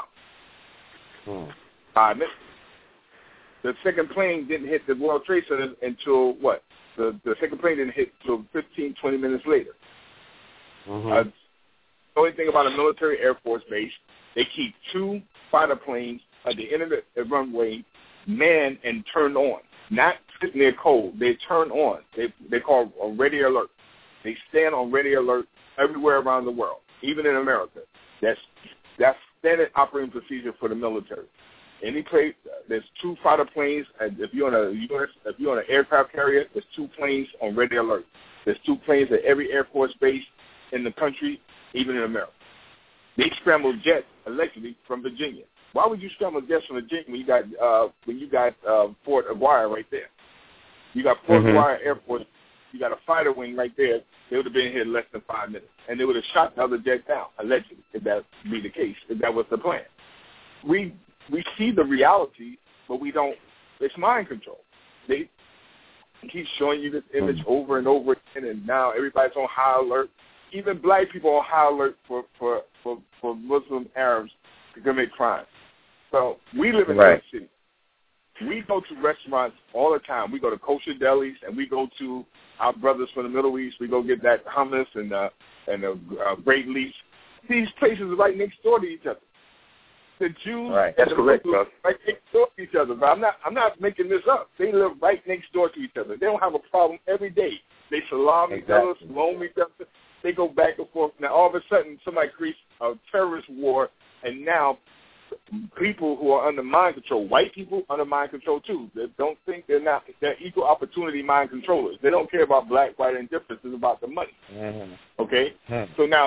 5 minutes. The second plane didn't hit the World Trade Center until what? The second plane didn't hit until 15, 20 minutes later. The only thing about a military Air Force base, they keep two fighter planes at the end of the runway manned and turned on. Not sitting there cold. They turn on. They call a ready alert. They stand on ready alert everywhere around the world, even in America. That's standard operating procedure for the military. Any place, there's two fighter planes. If you're on an aircraft carrier, there's two planes on ready alert. There's two planes at every Air Force base in the country, even in America. They scramble jets allegedly from Virginia. Why would you scramble jets from Virginia when you got Fort Aguirre right there? You got Fort Aguirre Airport. You got a fighter wing right there. They would have been here in less than 5 minutes, and they would have shot the other jet down, allegedly, if that be the case, if that was the plan. We see the reality, but we don't. It's mind control. They keep showing you this image over and over again, and now everybody's on high alert. Even black people are on high alert for Muslim Arabs to commit crimes. So we live in New York City. We go to restaurants all the time. We go to kosher delis, and we go to our brothers from the Middle East. We go get that hummus and the great leaves. These places are right next door to each other. The Jews and the Muslims right next door to each other. But I'm not making this up. They live right next door to each other. They don't have a problem every day. They salam each other, salome each other. They go back and forth. Now all of a sudden somebody creates a terrorist war, and now people who are under mind control, white people under mind control too. They don't think they're equal opportunity mind controllers. They don't care about black, white, and difference. It's about the money. Okay? So now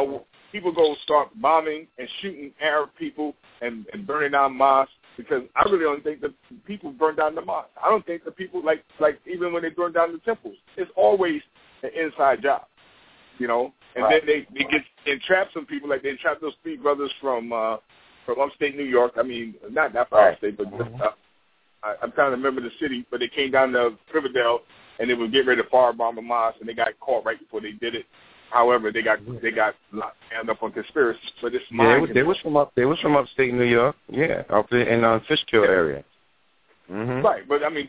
people go start bombing and shooting Arab people and burning down mosques, because I really don't think that people burn down the mosques. I don't think the people, like even when they burn down the temples, it's always an inside job, you know. And then they get entrap some people, like they entrapped those 3 brothers from upstate New York. I mean, not that far upstate, but just, I'm trying to remember the city, but they came down to Riverdale and they were getting ready to firebomb a mosque, and they got caught right before they did it. However, they got jammed up on conspiracy. But it's they was from upstate New York, up there in Fishkill area. Mm-hmm. Right, but I mean,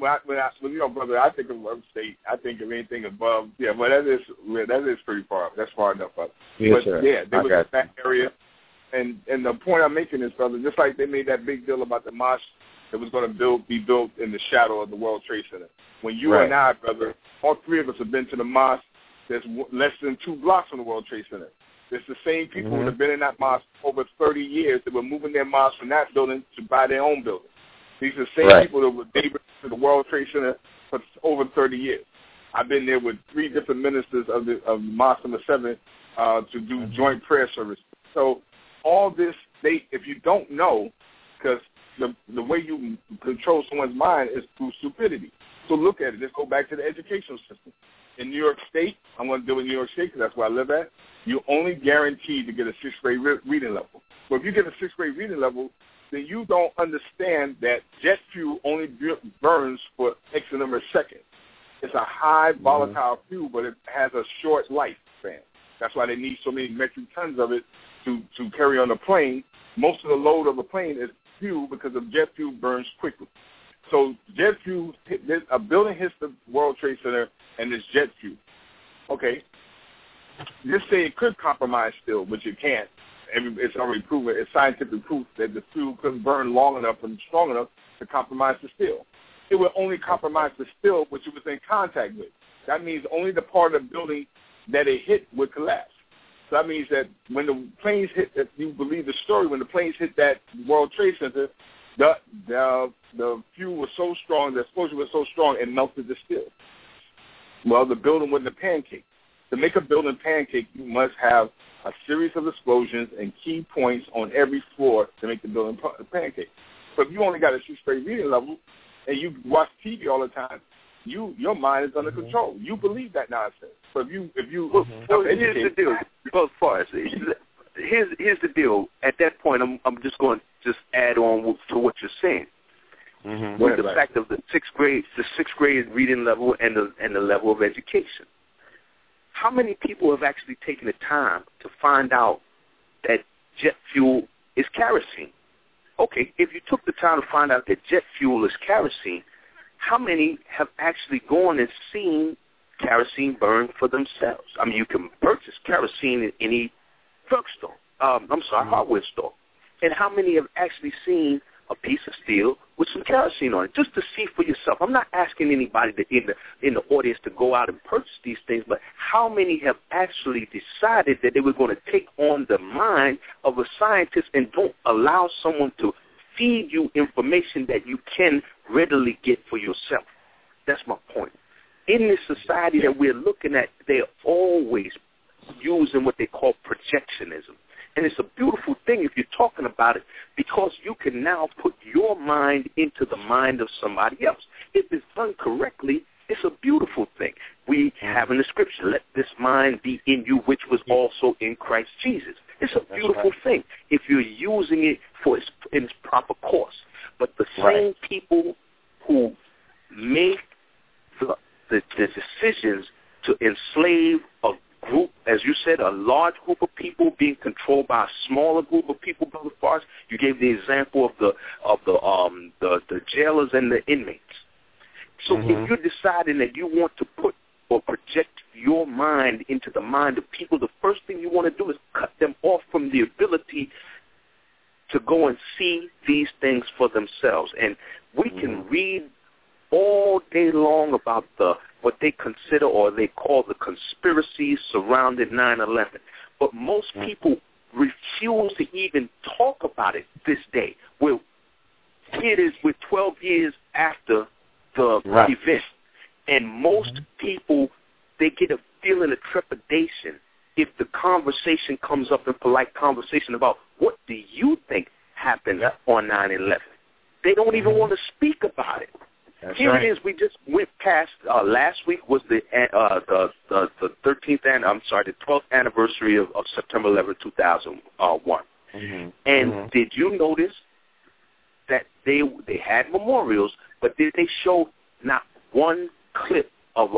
you know, brother, I think of upstate. I think of anything above. Yeah, but that is pretty far up. That's far enough up. Yes, but sir. Yeah, they were in that area. And the point I'm making is, brother, just like they made that big deal about the mosque that was going to be built in the shadow of the World Trade Center. When you and I, brother, all 3 of us have been to the mosque that's less than 2 blocks from the World Trade Center. It's the same people who have been in that mosque over 30 years that were moving their mosque from that building to buy their own building. These are the same people that were neighbors to the World Trade Center for over 30 years. I've been there with 3 different ministers of Mosque Number 7 to do joint prayer service. So all this, if you don't know, because the way you control someone's mind is through stupidity. So look at it. Let's go back to the educational system. In New York State, I'm going to deal with New York State because that's where I live at, you're only guaranteed to get a 6th grade reading level. But if you get a 6th grade reading level, then you don't understand that jet fuel only burns for X number of seconds. It's a high volatile fuel, but it has a short lifespan. That's why they need so many metric tons of it to carry on a plane. Most of the load of a plane is fuel because of jet fuel burns quickly. So jet fuel, a building hits the World Trade Center and it's jet fuel. Okay. Just say it could compromise still, but you can't. It's already proven. It's scientific proof that the fuel couldn't burn long enough and strong enough to compromise the steel. It would only compromise the steel which it was in contact with. That means only the part of the building that it hit would collapse. So that means that when the planes hit, if you believe the story, when the planes hit that World Trade Center, the fuel was so strong, the explosion was so strong, it melted the steel. Well, the building wasn't a pancake. To make a building pancake, you must have a series of explosions and key points on every floor to make the building a pancake. So if you only got a 6th grade reading level and you watch TV all the time, your mind is under control. You believe that nonsense. So if you here's the deal. Well, Forrest, here's the deal. At that point, I'm just going to just add on to what you're saying. With the fact of the 6th grade reading level and the level of education. How many people have actually taken the time to find out that jet fuel is kerosene? Okay, if you took the time to find out that jet fuel is kerosene, how many have actually gone and seen kerosene burn for themselves? I mean, you can purchase kerosene in any drugstore. Hardware store. And how many have actually seen a piece of steel with some kerosene on it, just to see for yourself? I'm not asking anybody in the audience to go out and purchase these things, but how many have actually decided that they were going to take on the mind of a scientist and don't allow someone to feed you information that you can readily get for yourself? That's my point. In this society that we're looking at, they're always using what they call projectionism. And it's a beautiful thing if you're talking about it, because you can now put your mind into the mind of somebody else. If it's done correctly, it's a beautiful thing. We have in the scripture, let this mind be in you, which was also in Christ Jesus. It's a beautiful thing if you're using it in its proper course. But the same people who make the decisions to enslave a group, as you said, a large group of people being controlled by a smaller group of people, Brother Forrest. You gave the example of the jailers and the inmates. So if you're deciding that you want to put or project your mind into the mind of people, the first thing you want to do is cut them off from the ability to go and see these things for themselves. And we can read all day long about what they consider or they call the conspiracies surrounding 9/11. But most people refuse to even talk about it this day. Well, here it is, we're 12 years after the event. And most people, they get a feeling of trepidation if the conversation comes up in polite conversation about what do you think happened on 9/11. They don't even want to speak about it. That's Here right. it is. We just went past. Last week was the 12th anniversary of September 11, 2001. And did you notice that they had memorials, but did they show not one clip of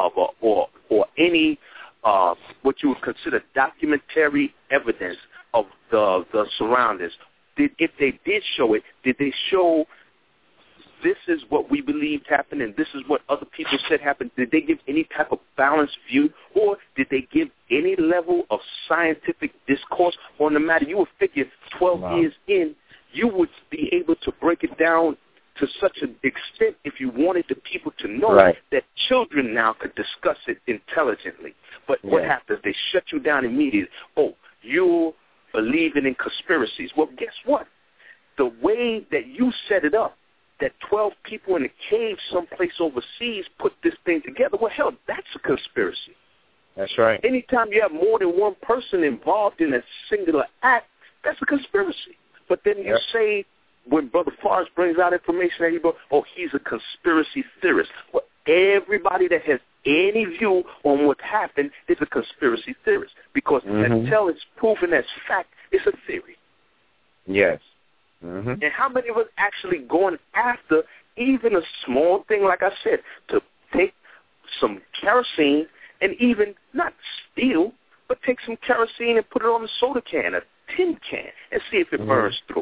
or any what you would consider documentary evidence of the surroundings? If they did show it, did they show this is what we believed happened and this is what other people said happened? Did they give any type of balanced view, or did they give any level of scientific discourse on the matter? You would figure 12 years in, you would be able to break it down to such an extent if you wanted the people to know that children now could discuss it intelligently. But what happens? They shut you down immediately. Oh, you're believing in conspiracies. Well, guess what? The way that you set it up, that 12 people in a cave someplace overseas put this thing together, well, hell, that's a conspiracy. That's right. Anytime you have more than one person involved in a singular act, that's a conspiracy. But then you say, when Brother Forrest brings out information that he brought, oh, he's a conspiracy theorist. Well, everybody that has any view on what happened is a conspiracy theorist, because until it's proven as fact, it's a theory. Yes. And how many of us actually going after even a small thing, like I said, to take some kerosene and even not steal, but take some kerosene and put it on a soda can, a tin can, and see if it burns through.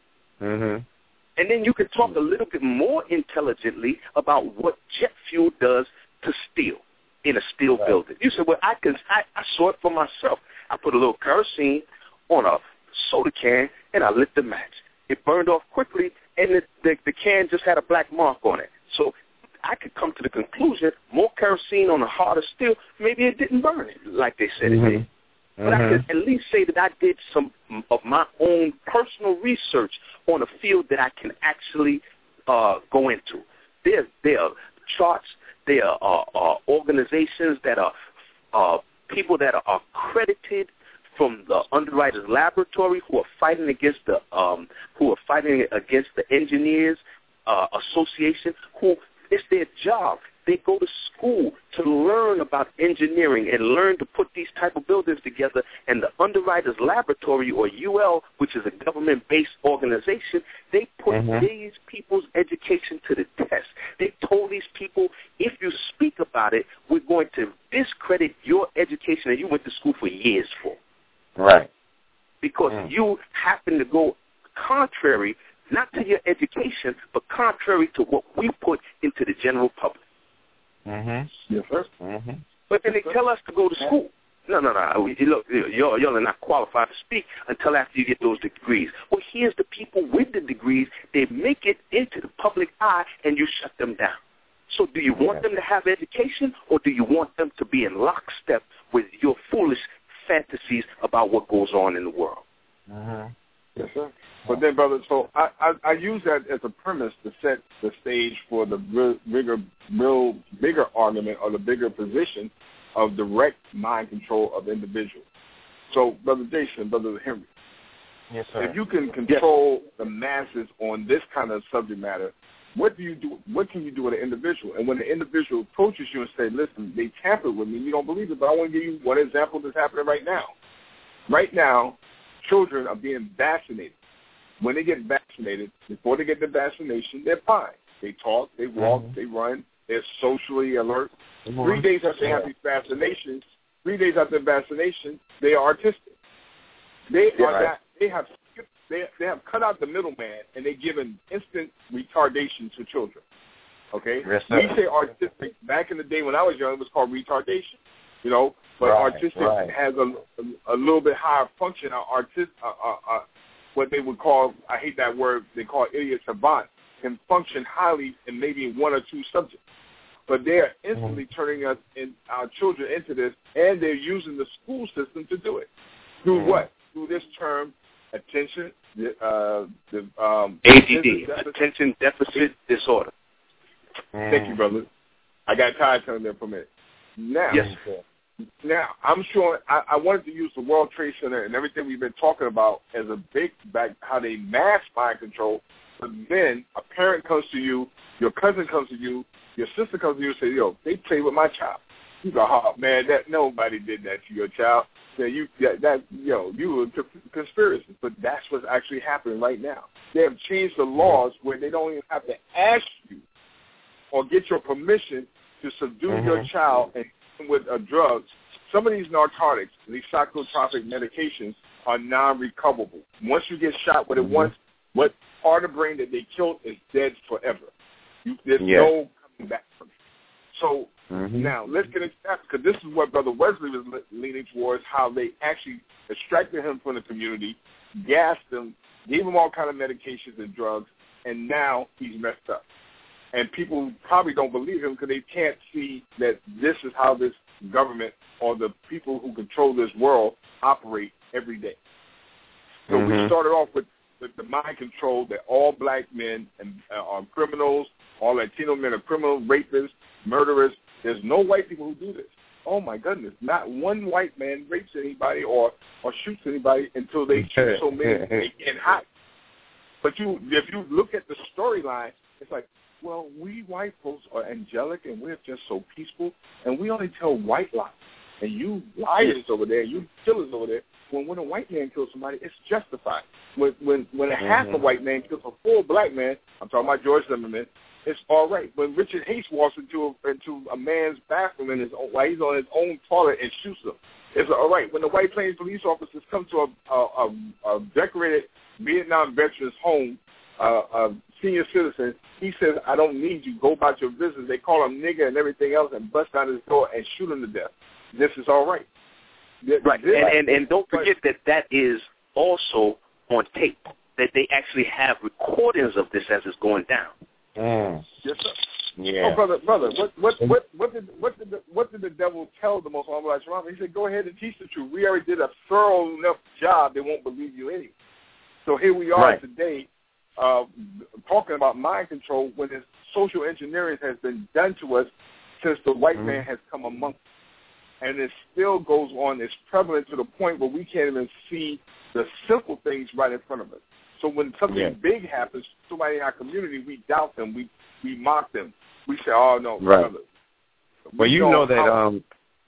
And then you can talk a little bit more intelligently about what jet fuel does to steel in a steel building. You said, well, I saw it for myself. I put a little kerosene on a soda can, and I lit the match. It burned off quickly, and the can just had a black mark on it. So I could come to the conclusion, more kerosene on a harder steel, maybe it didn't burn it like they said it did. But I could at least say that I did some of my own personal research on a field that I can actually go into. There are charts, there are organizations that are people that are accredited from the Underwriters Laboratory who are fighting against the Engineers Association, who it's their job. They go to school to learn about engineering and learn to put these type of buildings together. And the Underwriters Laboratory, or UL, which is a government-based organization, they put these people's education to the test. They told these people, if you speak about it, we're going to discredit your education that you went to school for years for. Right. Because you happen to go contrary, not to your education, but contrary to what we put into the general public. Yes, sir. But then they tell us to go to school. No. Look, y'all are not qualified to speak until after you get those degrees. Well, here's the people with the degrees. They make it into the public eye, and you shut them down. So do you want them to have education, or do you want them to be in lockstep with your foolish fantasies about what goes on in the world? Yes, sir. But then, brother, so I use that as a premise to set the stage for the bigger argument, or the bigger position of direct mind control of individuals. So, Brother Jason, Brother Henry, yes, sir. If you can control the masses on this kind of subject matter, what do you do? What can you do with an individual? And when the individual approaches you and say, listen, they tampered with me, you don't believe it, but I want to give you one example that's happening right now. Right now, children are being vaccinated. When they get vaccinated, before they get the vaccination, they're fine. They talk, they walk, they run, they're socially alert. 3 days after they have these vaccinations, 3 days after the vaccination, they are autistic. They have cut out the middleman, and they're given instant retardation to children. Okay? Yes, we say autistic. Back in the day when I was young, it was called retardation. You know, but autistic has a little bit higher function. What they would call, I hate that word, they call idiot savant, can function highly in maybe one or two subjects. But they're instantly turning our children into this, and they're using the school system to do it. Through what? Through this term, attention, ADD, attention deficit disorder. Thank you, brother. I got tired telling them for a minute. Now, Now, I'm sure I wanted to use the World Trade Center and everything we've been talking about as a big back, how they mass mind control. But then a parent comes to you, your cousin comes to you, your sister comes to you and says, yo, they played with my child. You go, oh, man, that nobody did that to your child. Then you were a conspiracy. But that's what's actually happening right now. They have changed the laws where they don't even have to ask you or get your permission to subdue your child and with drugs. Some of these narcotics, these psychotropic medications, are non-recoverable. Once you get shot with it once, what part of the brain that they killed is dead forever. There's no coming back from it. So now let's get into that, because this is what Brother Wesley was leaning towards, how they actually extracted him from the community, gassed him, gave him all kind of medications and drugs, and now he's messed up. And people probably don't believe him because they can't see that this is how this government or the people who control this world operate every day. So we started off with the mind control that all black men are criminals, all Latino men are criminals, rapists, murderers. There's no white people who do this. Oh, my goodness. Not one white man rapes anybody or shoots anybody until they shoot so many they get hot. But if you look at the storyline, it's like, well, we white folks are angelic and we're just so peaceful, and we only tell white lies. And you liars over there, you killers over there, when a white man kills somebody, it's justified. When a half a white man kills a full black man, I'm talking about George Zimmerman, it's all right. When Richard Hayes walks into a man's bathroom while he's on his own toilet and shoots him, it's all right. When the White Plains police officers come to a decorated Vietnam veteran's home, a senior citizen, he says, I don't need you. Go about your business. They call him nigger and everything else and bust down his door and shoot him to death. This is all right. Right. And don't forget that is also on tape, that they actually have recordings of this as it's going down. Yes, sir. Yeah. Oh, brother, what did the devil tell the Most Honorable Elijah Muhammad? He said, go ahead and teach the truth. We already did a thorough enough job. They won't believe you anyway. So here we are today talking about mind control when this social engineering has been done to us since the white man has come among us. And it still goes on. It's prevalent to the point where we can't even see the simple things right in front of us. So when something big happens, somebody in our community, we doubt them. We mock them. We say, "Oh no, brother." Well, you know that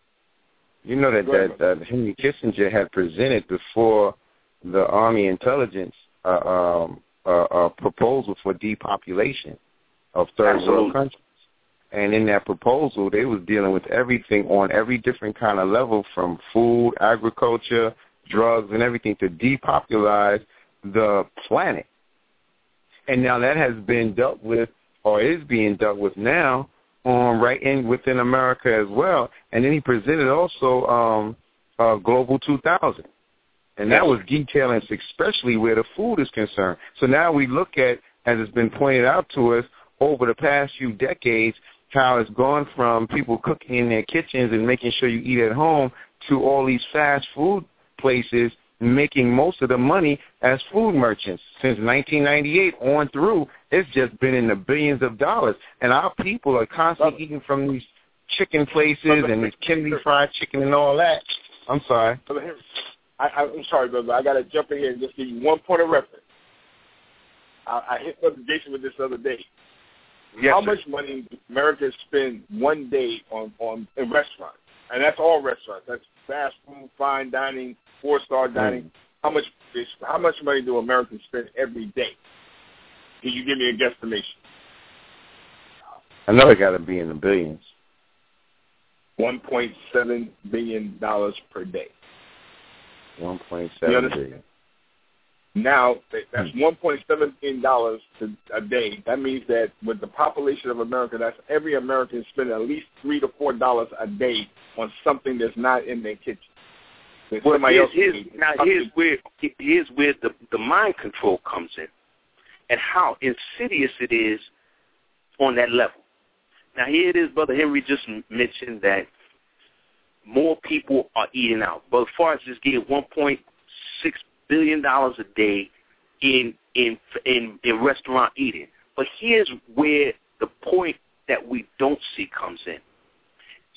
Henry Kissinger had presented before the Army Intelligence a proposal for depopulation of third world countries. And in that proposal, they was dealing with everything on every different kind of level, from food, agriculture, drugs, and everything, to depopulize the planet. And now that has been dealt with, or is being dealt with now, within America as well. And then he presented also Global 2000. And that was detailing especially where the food is concerned. So now we look at, as it's been pointed out to us over the past few decades, how it's gone from people cooking in their kitchens and making sure you eat at home to all these fast food places making most of the money as food merchants. Since 1998 on through, it's just been in the billions of dollars. And our people are constantly eating from these chicken places and these Kentucky Fried Chicken and all that. I'm sorry. I'm sorry, brother. I got to jump in here and just give you one point of reference. I hit Brother Jason with this the other day. Yes, How much money does America spend one day in restaurants? And that's all restaurants. That's fast food, fine dining, 4-star dining. How much money do Americans spend every day? Can you give me a guesstimation? I know it got to be in the billions. $1.7 billion per day. 1.7 billion. Now, that's $1.7 billion a day. That means that with the population of America, that's every American spending at least $3 to $4 a day on something that's not in their kitchen. Well, here's where the mind control comes in, and how insidious it is on that level. Now, here it is, Brother Henry just mentioned that more people are eating out. But as far as just getting $1.6 billion a day in restaurant eating. But here's where the point that we don't see comes in. If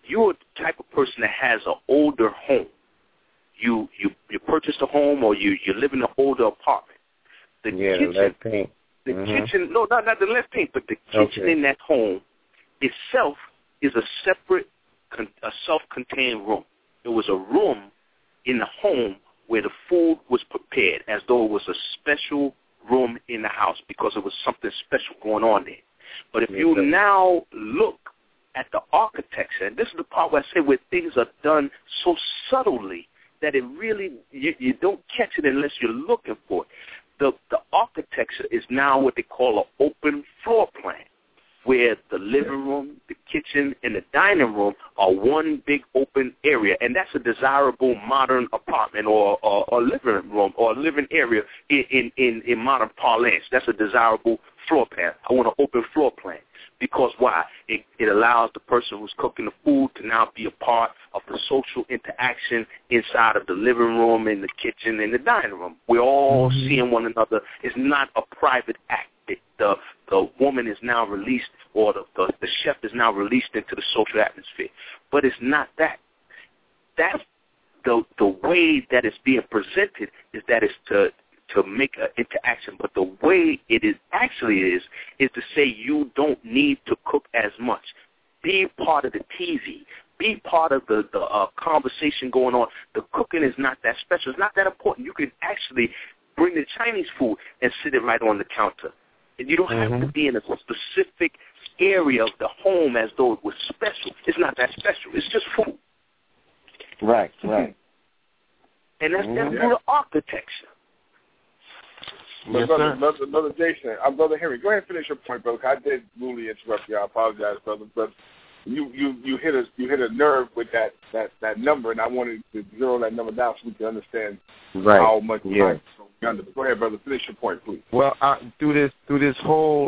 you're the type of person that has an older home. You purchased a home or you live in an older apartment. The kitchen, lead paint. The kitchen, no, not the lead paint, but the kitchen in that home itself is a separate, a self-contained room. It was a room in the home where the food was prepared as though it was a special room in the house because it was something special going on there. But if you now look at the architecture, and this is the part where I say where things are done so subtly that it really, you don't catch it unless you're looking for it. The architecture is now what they call an open floor plan, where the living room, the kitchen, and the dining room are one big open area, and that's a desirable modern apartment or living room or living area in modern parlance. That's a desirable floor plan. I want an open floor plan because why? It allows the person who's cooking the food to now be a part of the social interaction inside of the living room and the kitchen and the dining room. We're all seeing one another. It's not a private act. The woman is now released, or the chef is now released into the social atmosphere. But it's not that. That's the way that it's being presented is that it's to make an interaction. But the way it is to say you don't need to cook as much. Be part of the TV. Be part of the conversation going on. The cooking is not that special. It's not that important. You can actually bring the Chinese food and sit it right on the counter. And you don't have to be in a specific area of the home as though it was special. It's not that special. It's just food. Right. And that's through the architecture. Yes, Brother Jason, Brother Henry, go ahead and finish your point, brother. I did rudely interrupt you. I apologize, brother, but you hit a nerve with that number, and I wanted to zero that number down so we can understand how much time. Go ahead, brother. Finish your point, please. Well, through this whole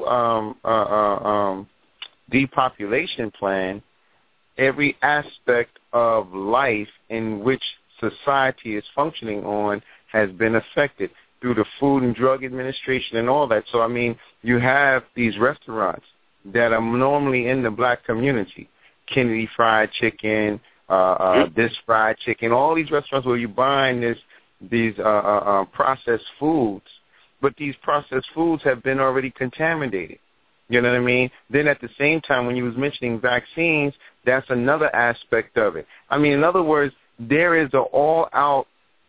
depopulation plan, every aspect of life in which society is functioning on has been affected through the Food and Drug Administration and all that. So, I mean, you have these restaurants that are normally in the black community, Kennedy Fried Chicken, this fried chicken, all these restaurants where you're buying these processed foods, but these processed foods have been already contaminated. You know what I mean? Then at the same time, when you was mentioning vaccines, that's another aspect of it. I mean, in other words, there is an all-out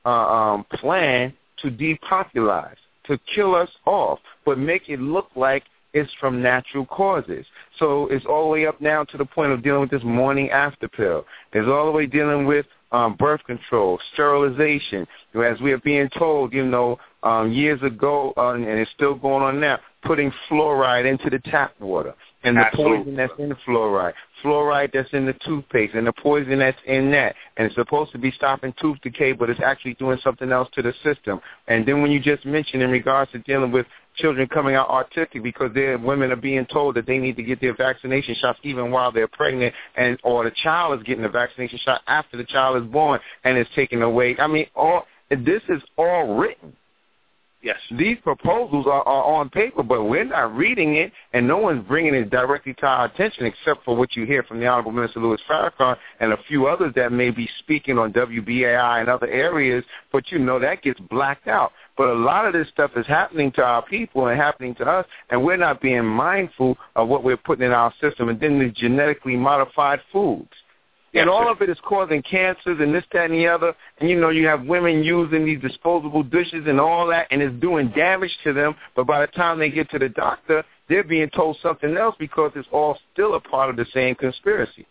plan to depopulize, to kill us off, but make it look like it's from natural causes. So it's all the way up now to the point of dealing with this morning after pill. It's all the way dealing with birth control, sterilization. As we are being told, years ago, and it's still going on now, putting fluoride into the tap water and the poison that's in the fluoride that's in the toothpaste and the poison that's in that. And it's supposed to be stopping tooth decay, but it's actually doing something else to the system. And then when you just mentioned in regards to dealing with children coming out autistic because their women are being told that they need to get their vaccination shots even while they're pregnant, or the child is getting a vaccination shot after the child is born and it's taken away. I mean, this is all written. Yes. These proposals are on paper, but we're not reading it, and no one's bringing it directly to our attention except for what you hear from the Honorable Minister Louis Farrakhan and a few others that may be speaking on WBAI and other areas, but that gets blacked out. But a lot of this stuff is happening to our people and happening to us, and we're not being mindful of what we're putting in our system, and then the genetically modified foods. And all of it is causing cancers and this, that, and the other. And, you have women using these disposable dishes and all that, and it's doing damage to them. But by the time they get to the doctor, they're being told something else because it's all still a part of the same conspiracy.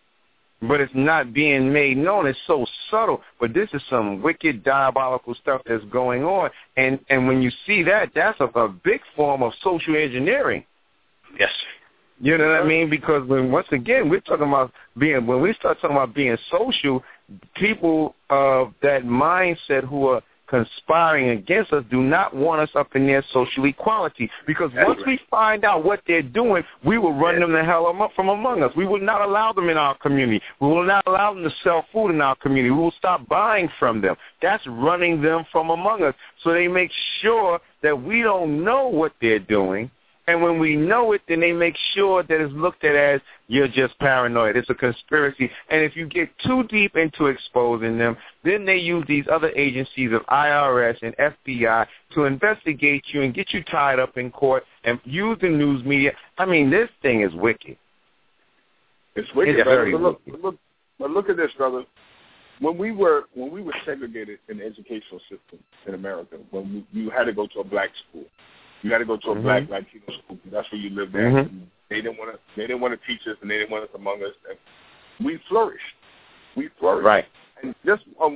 But it's not being made known. It's so subtle. But this is some wicked, diabolical stuff that's going on. And when you see that, that's a big form of social engineering. Yes. You know what I mean? Because once again, we're talking about when we start talking about being social, people of that mindset who are conspiring against us do not want us up in their social equality. Because once we find out what they're doing, we will run them the hell from among us. We will not allow them in our community. We will not allow them to sell food in our community. We will stop buying from them. That's running them from among us. So they make sure that we don't know what they're doing. And when we know it, then they make sure that it's looked at as you're just paranoid. It's a conspiracy. And if you get too deep into exposing them, then they use these other agencies of IRS and FBI to investigate you and get you tied up in court and use the news media. I mean, this thing is wicked. It's wicked, it's brother. But look at this, brother. When we were segregated in the educational system in America, when you had to go to a black school, you had to go to a black Latino school. That's where you lived at. Mm-hmm. They didn't want to teach us, and they didn't want us among us. And we flourished. Right. And just on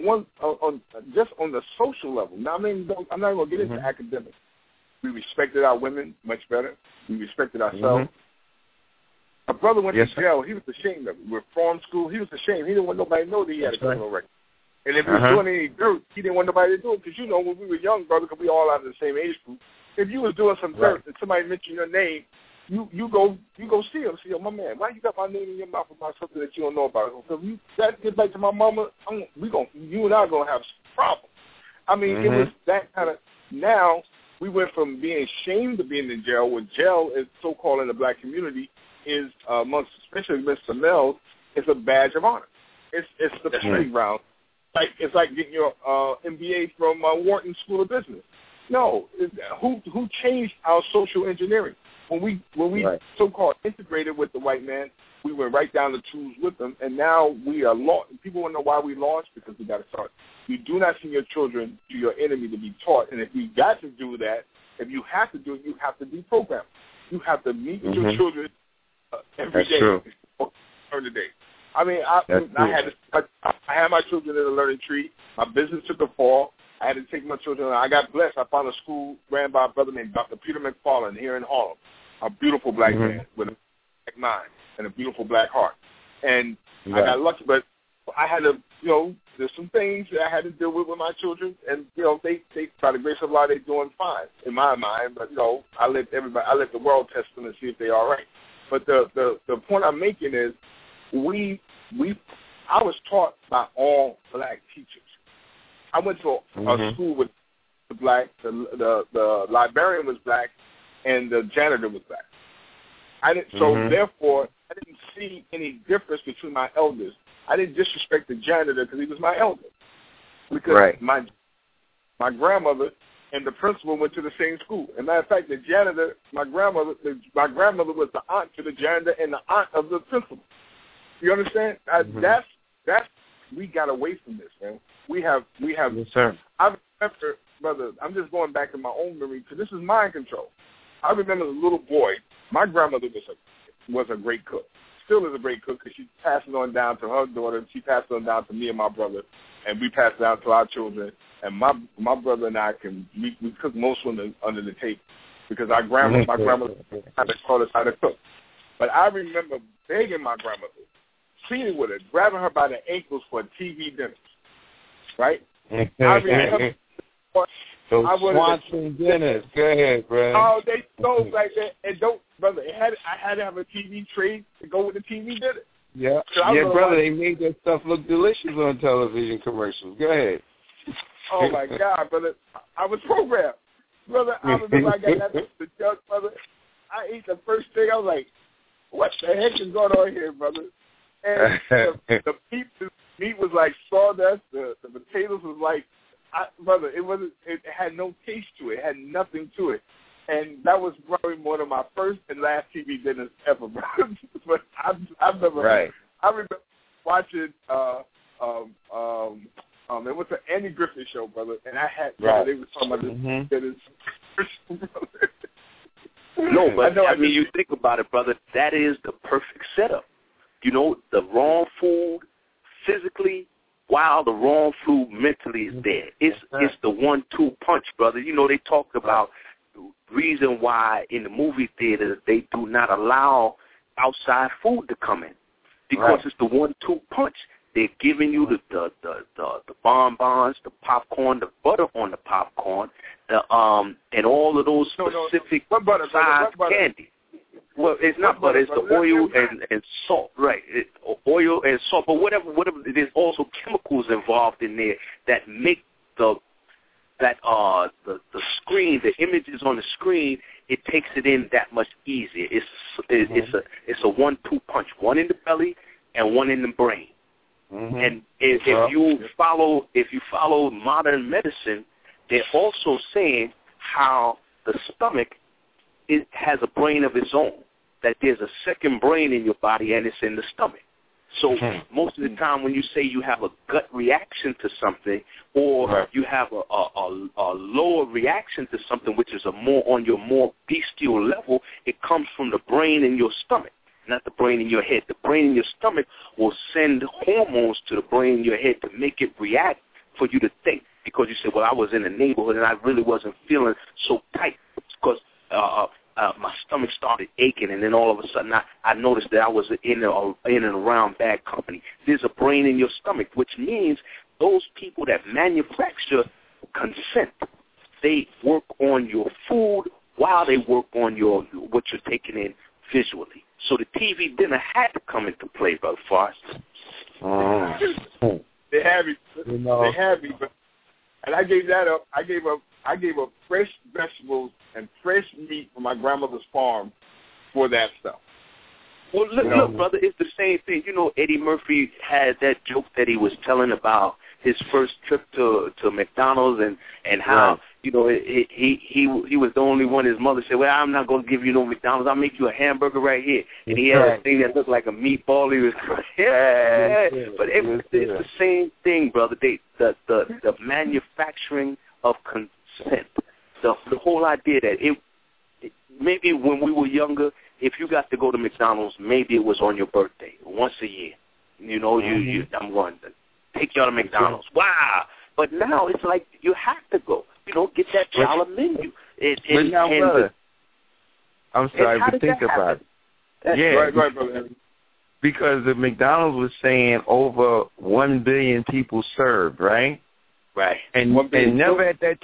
the social level. Now, I mean, I'm not going to get into academics. We respected our women much better. We respected ourselves. My brother went to jail. He was ashamed of it. We're farm school. He was ashamed. He didn't want nobody to know that he had a criminal record. And if he was doing any dirt, he didn't want nobody to do it. Because, you know, when we were young, brother, because we all out of the same age group, if you was doing some dirt and somebody mentioned your name, you go see him. See, my man, why you got my name in your mouth about something that you don't know about? Because that get back to my mama, you and I are going to have some problems. I mean, it was that kind of, now we went from being ashamed of being in jail, where jail is so-called in the black community, is amongst, especially Mr. Mills, is a badge of honor. It's the proving ground. It's like getting your MBA from Wharton School of Business. No, who changed our social engineering? When we so-called integrated with the white man, we went right down the tubes with them, and now we are lost. People want to know why we lost, because we got to start. You do not send your children to your enemy to be taught, and if you got to do that, if you have to do it, you have to deprogram them. You have to meet with your children every day. True. Every day. I mean, I had my children in the learning tree. My business took a fall. I had to take my children. I got blessed. I found a school ran by a brother named Dr. Peter McFarland here in Harlem, a beautiful black man with a black mind and a beautiful black heart. And I got lucky, but I had to, there's some things that I had to deal with my children, and they by the grace of Allah, they're doing fine in my mind. But I let the world test them and see if they're all right. But the point I'm making is, I was taught by all black teachers. I went to a school with the black, the librarian was black, and the janitor was black. Therefore, I didn't see any difference between my elders. I didn't disrespect the janitor because he was my elder. Because my grandmother and the principal went to the same school. As a matter of fact, the janitor, my grandmother was the aunt to the janitor and the aunt of the principal. You understand? That's we got away from this, man. We have. Yes, sir. I remember, brother. I'm just going back in my own memory because this is mind control. I remember as a little boy, my grandmother was a great cook. Still is a great cook because she passed it on down to her daughter. She passed it on down to me and my brother, and we passed it down to our children. And my brother and I we cook most women under the table because my grandmother taught us how to cook. But I remember begging my grandmother, pleading with her, grabbing her by the ankles for TV dinners, right? I remember Swanson dinners. Go ahead, bro. Oh, they so like that, and brother. I had to have a TV tray to go with the TV dinner. Yeah, so brother. They made that stuff look delicious on television commercials. Go ahead. Oh my God, brother! I was programmed, brother. I remember I got that the judge, brother. I ate the first thing. I was like, "What the heck is going on here, brother?" And the meat was like sawdust. The potatoes was like, brother. It had no taste to it. It had nothing to it. And that was probably one of my first and last TV dinners ever, brother. But I've never. Right. I remember watching. It was an Andy Griffith show, brother, and I had they were talking about this. No, but I mean, you think about it, brother. That is the perfect setup. The wrong food physically, while the wrong food mentally is there. It's the 1-2 punch, brother. They talked about the reason why in the movie theaters they do not allow outside food to come in because it's the 1-2 punch. They're giving you the bonbons, the popcorn, the butter on the popcorn, and all of those specific size candy. Well, it's not butter. It's the oil and salt, right? Oil and salt, but whatever. There's also chemicals involved in there that make the that the screen, the images on the screen, it takes it in that much easier. It's a 1-2 punch, one in the belly and one in the brain. Mm-hmm. And if you follow modern medicine, they're also saying how the stomach has a brain of its own, that there's a second brain in your body and it's in the stomach. So most of the time when you say you have a gut reaction to something, or you have a lower reaction to something, which is on your more bestial level, it comes from the brain in your stomach, not the brain in your head. The brain in your stomach will send hormones to the brain in your head to make it react for you to think. Because you say, well, I was in the neighborhood and I really wasn't feeling so tight because my stomach started aching, and then all of a sudden I noticed that I was in and around bad company. There's a brain in your stomach, which means those people that manufacture consent, they work on your food while they work on what you're taking in visually. So the TV dinner had to come into play, Brother Forrest. They have me. They have me, and I gave that up. I gave up fresh vegetables and fresh meat from my grandmother's farm for that stuff. Well, look, brother, it's the same thing. You know, Eddie Murphy had that joke that he was telling about his first trip to McDonald's and how, you know, he was the only one. His mother said, well, I'm not going to give you no McDonald's. I'll make you a hamburger right here. And he had a thing that looked like a meatball. He was, but it's the same thing, brother. The manufacturing of consent. The whole idea that maybe when we were younger, if you got to go to McDonald's, maybe it was on your birthday, once a year. You know, I'm going to take you to McDonald's. Wow. But now it's like you have to go. You know, get that dollar menu. Brother, I'm sorry, but think about it. Right, brother. Because the McDonald's was saying over 1 billion people served, right? Right. And never at that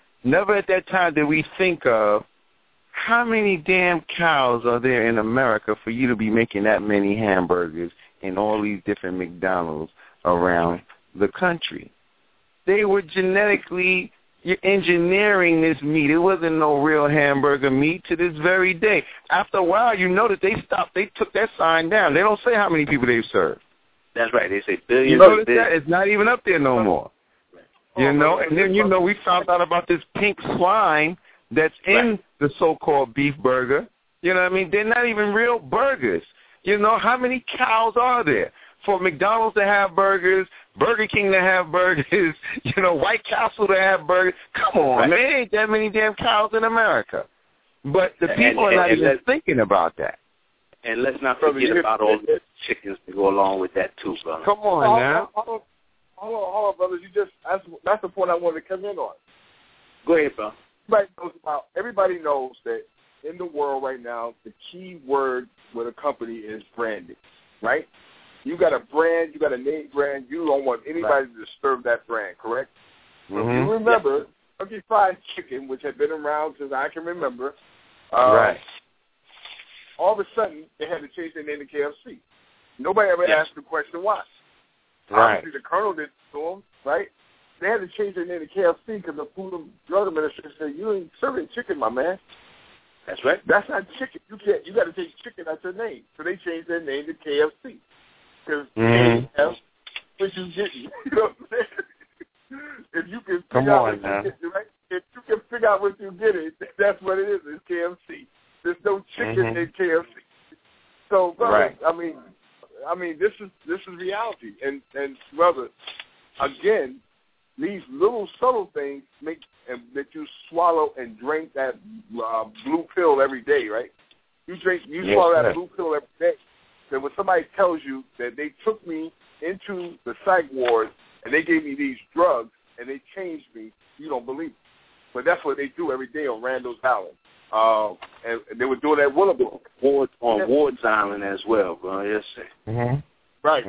time did we think of how many damn cows are there in America for you to be making that many hamburgers in all these different McDonald's around the country. They were genetically engineering this meat. It wasn't no real hamburger meat to this very day. After a while, you know that they took that sign down. They don't say how many people they've served. That's right. They say billions. You notice that? It's not even up there no more. You know, and then, we found out about this pink slime that's in the so-called beef burger. You know what I mean? They're not even real burgers. You know, how many cows are there? For McDonald's to have burgers, Burger King to have burgers, White Castle to have burgers. Come on, man. There ain't that many damn cows in America. But the people are not even thinking about that. And let's not forget about all the chickens that go along with that, too, brother. Come on, now. Hold on, brothers. That's the point I wanted to come in on. Go ahead, bro. Everybody knows that in the world right now, the key word with a company is branding, right? You got a brand, you got a name brand. You don't want anybody to disturb that brand, correct? Mm-hmm. If you remember, Kentucky Fried Chicken, which had been around since I can remember, all of a sudden they had to change their name to KFC. Nobody ever asked the question why. Right. Obviously, the Colonel did to them, right? They had to change their name to KFC because the Food and Drug Administration said, you ain't serving chicken, my man. That's right. That's not chicken. You got to take chicken as your name. So they changed their name to KFC. Because KF, which is getting, you know what I'm saying? If you can figure out what you're getting, right? If you can figure out what you're getting, that's what it is. It's KFC. There's no chicken in KFC. So, brother, I mean, this is reality. And brother, again, these little subtle things make that you swallow and drink that blue pill every day, right? You swallow that blue pill every day. Then when somebody tells you that they took me into the psych ward and they gave me these drugs and they changed me, you don't believe it. But that's what they do every day on Randall's Island. And they were doing that Willowbrook. Ward's Island as well, bro. Yes, sir. Mm-hmm. Right.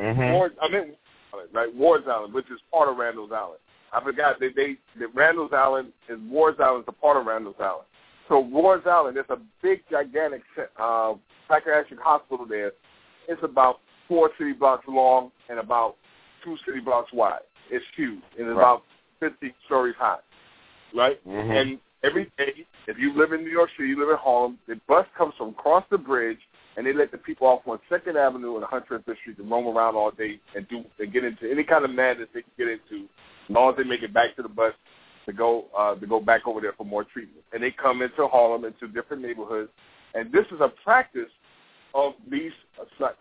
Ward's Island, which is part of Randall's Island. I forgot that Randall's Island and Ward's Island is a part of Randall's Island. So Ward's Island, there's a big, gigantic psychiatric hospital there. It's about 4 city blocks long and about 2 city blocks wide. It's huge, and it's about 50 stories high. right? Mm-hmm. And every day, if you live in New York City, you live in Harlem, the bus comes from across the bridge, and they let the people off on 2nd Avenue and 105th Street to roam around all day and get into any kind of madness they can get into, as long as they make it back to the bus to go back over there for more treatment. And they come into Harlem, into different neighborhoods, and this is a practice of these psych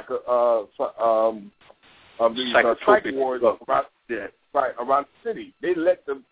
wards around the city. They let the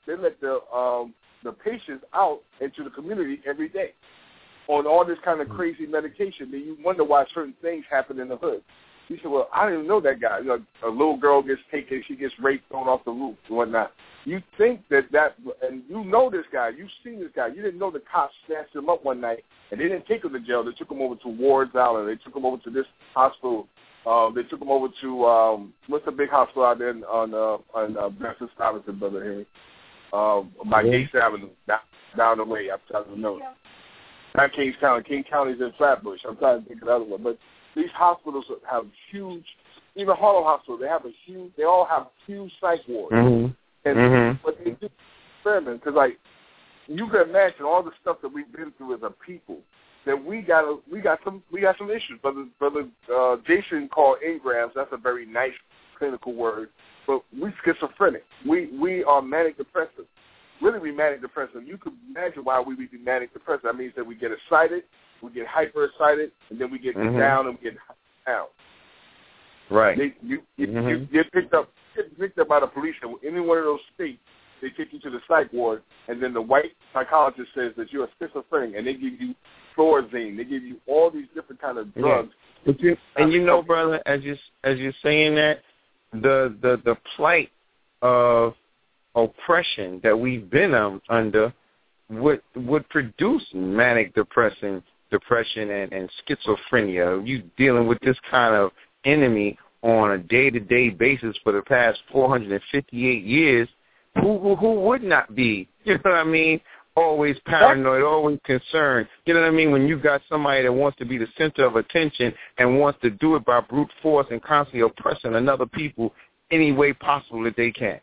patients out into the community every day on all this kind of crazy medication. Then you wonder why certain things happen in the hood. You say, well, I didn't even know that guy. You know, a little girl gets taken, she gets raped, thrown off the roof and whatnot. You think that, and you know this guy, you've seen this guy. You didn't know the cops snatched him up one night, and they didn't take him to jail. They took him over to Ward's Island. They took him over to this hospital. They took him over to, what's the big hospital out there on Benson Stuyvesant, Brother Henry? By Gates Avenue, down the way. I'm trying to know. Not Kings County. King County's in Flatbush. I'm trying to think of the other one. But these hospitals have huge, even Harlem Hospital, they all have huge psych wards. Mm-hmm. And what they do, experiment, because like you can imagine all the stuff that we've been through as a people. That we got some issues. Brother Jason called engrams. That's a very nice clinical word. But we schizophrenic. We are manic depressive. Really, we manic depressive. You could imagine why we would be manic depressive. That means that we get excited, we get hyper excited, and then we get down and we get down. Right. You get picked up by the police in any one of those states. They take you to the psych ward, and then the white psychologist says that you're a schizophrenic, and they give you Thorazine. They give you all these different kind of drugs. Yeah. And you know, brother, as you're saying that, the plight of oppression that we've been under would produce manic depression and schizophrenia. You dealing with this kind of enemy on a day-to-day basis for the past 458 years. Who would not be, you know what I mean, always paranoid, always concerned. You know what I mean? When you got somebody that wants to be the center of attention and wants to do it by brute force and constantly oppressing another people any way possible that they can.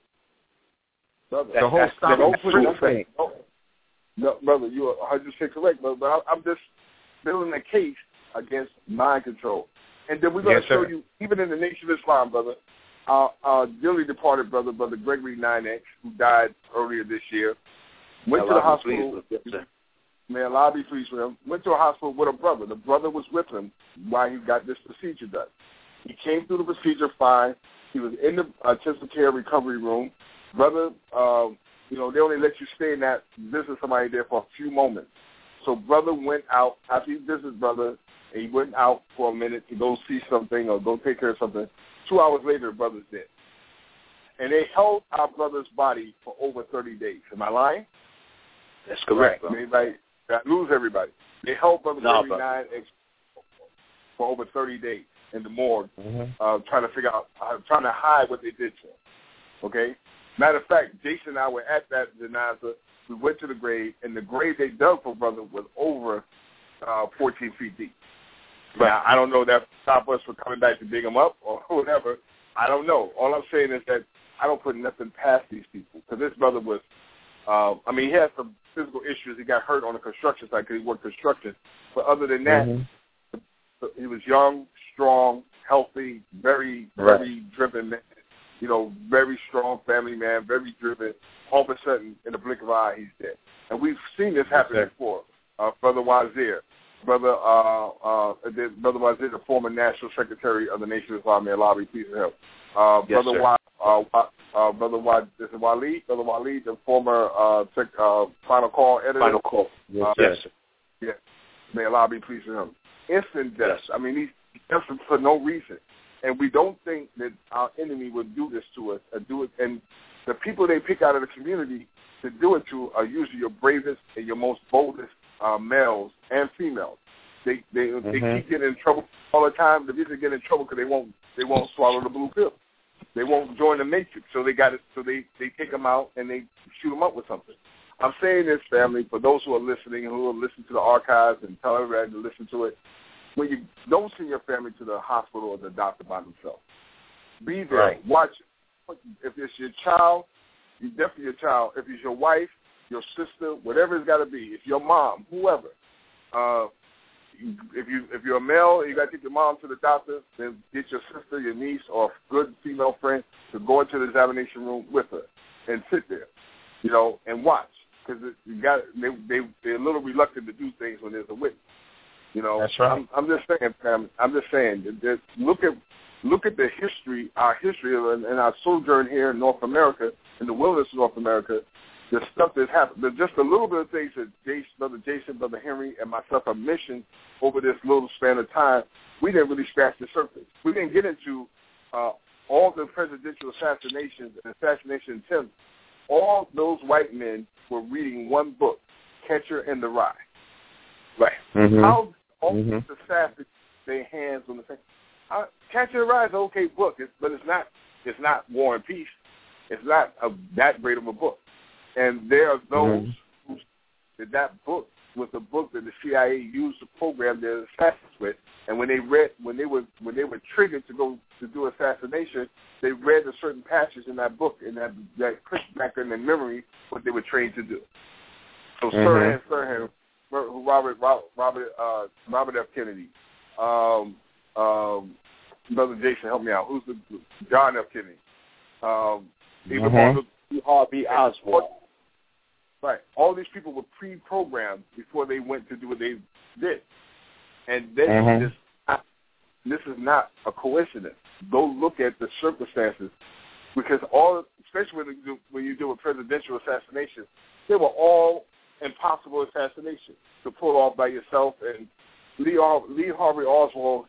Brother, the whole stop thing. No, brother, you are 100% correct, brother. But I'm just building a case against mind control. And then we're going to show you, even in the Nation of Islam, brother, our dearly departed brother Gregory 9X, who died earlier this year, went to the hospital. May Allah be pleased with him. Went to a hospital with a brother. The brother was with him while he got this procedure done. He came through the procedure fine. He was in the intensive care recovery room. Brother, they only let you stay in that, visit somebody there for a few moments. So brother went out, after he visited brother, and he went out for a minute to go see something or go take care of something. 2 hours later, brother's dead. And they held our brother's body for over 30 days. Am I lying? That's correct. Anybody, lose everybody. They held brother 9X for over 30 days in the morgue, trying to hide what they did to him. Okay? Matter of fact, Jason and I were at that janaza. We went to the grave, and the grave they dug for brother was over 14 feet deep. Right. Now, I don't know that stop us from coming back to dig him up or whatever. I don't know. All I'm saying is that I don't put nothing past these people. Because this brother was, he had some physical issues. He got hurt on the construction site because he worked construction. But other than that, he was young, strong, healthy, very, very driven man. You know, very strong family man, very driven. All of a sudden, in the blink of an eye, he's dead. And we've seen this happen before. Brother Wazir. Brother Wazir, the former National Secretary of the Nation of Islam, may Allah be pleased with him. Brother Waleed, the former Final Call editor. Final Call. Yes. May Allah be pleased with him. Instant deaths. I mean, he's deaths for no reason. And we don't think that our enemy would do this to us or do it. And the people they pick out of the community to do it to are usually your bravest and your most boldest males and females. They keep getting in trouble all the time. The reason they get in trouble because they won't swallow the blue pill. They won't join the matrix. So they take them out and they shoot them up with something. I'm saying this, family, for those who are listening and who will listen to the archives and tell everybody to listen to it. When you don't send your family to the hospital or the doctor by themselves, be there, watch it. If it's your child, You're deaf for your child. If it's your wife, your sister, whatever it's got to be, if your mom, whoever, if you're a male and you got to take your mom to the doctor, then get your sister, your niece, or a good female friend to go into the examination room with her and sit there, and watch. Because they're a little reluctant to do things when there's a witness. That's right. I'm just saying, fam. I'm just saying. Look at the history, our history, and our sojourn here in North America, in the wilderness of North America. The stuff that's happened. There's just a little bit of things that Brother Jason, Brother Henry, and myself have mentioned over this little span of time. We didn't really scratch the surface. We didn't get into all the presidential assassinations and assassination attempts. All those white men were reading one book, Catcher in the Rye. Right. Mm-hmm. How all the assassins their hands on the thing? Catcher in the Rye is an okay book, but it's not War and Peace. It's not that great of a book. And there are those who said that book was a book that the CIA used to program their assassins with. And when they were triggered to go to do assassination, they read a certain passage in that book, and that clicked back in their memory what they were trained to do. So Sirhan, Robert F. Kennedy, Brother Jason, help me out. Who's John F. Kennedy? Harvey Oswald. Right. All these people were pre-programmed before they went to do what they did. And then this is not a coincidence. Go look at the circumstances, because especially when you do a presidential assassination, they were all impossible assassinations to pull off by yourself. And Lee Harvey Oswald,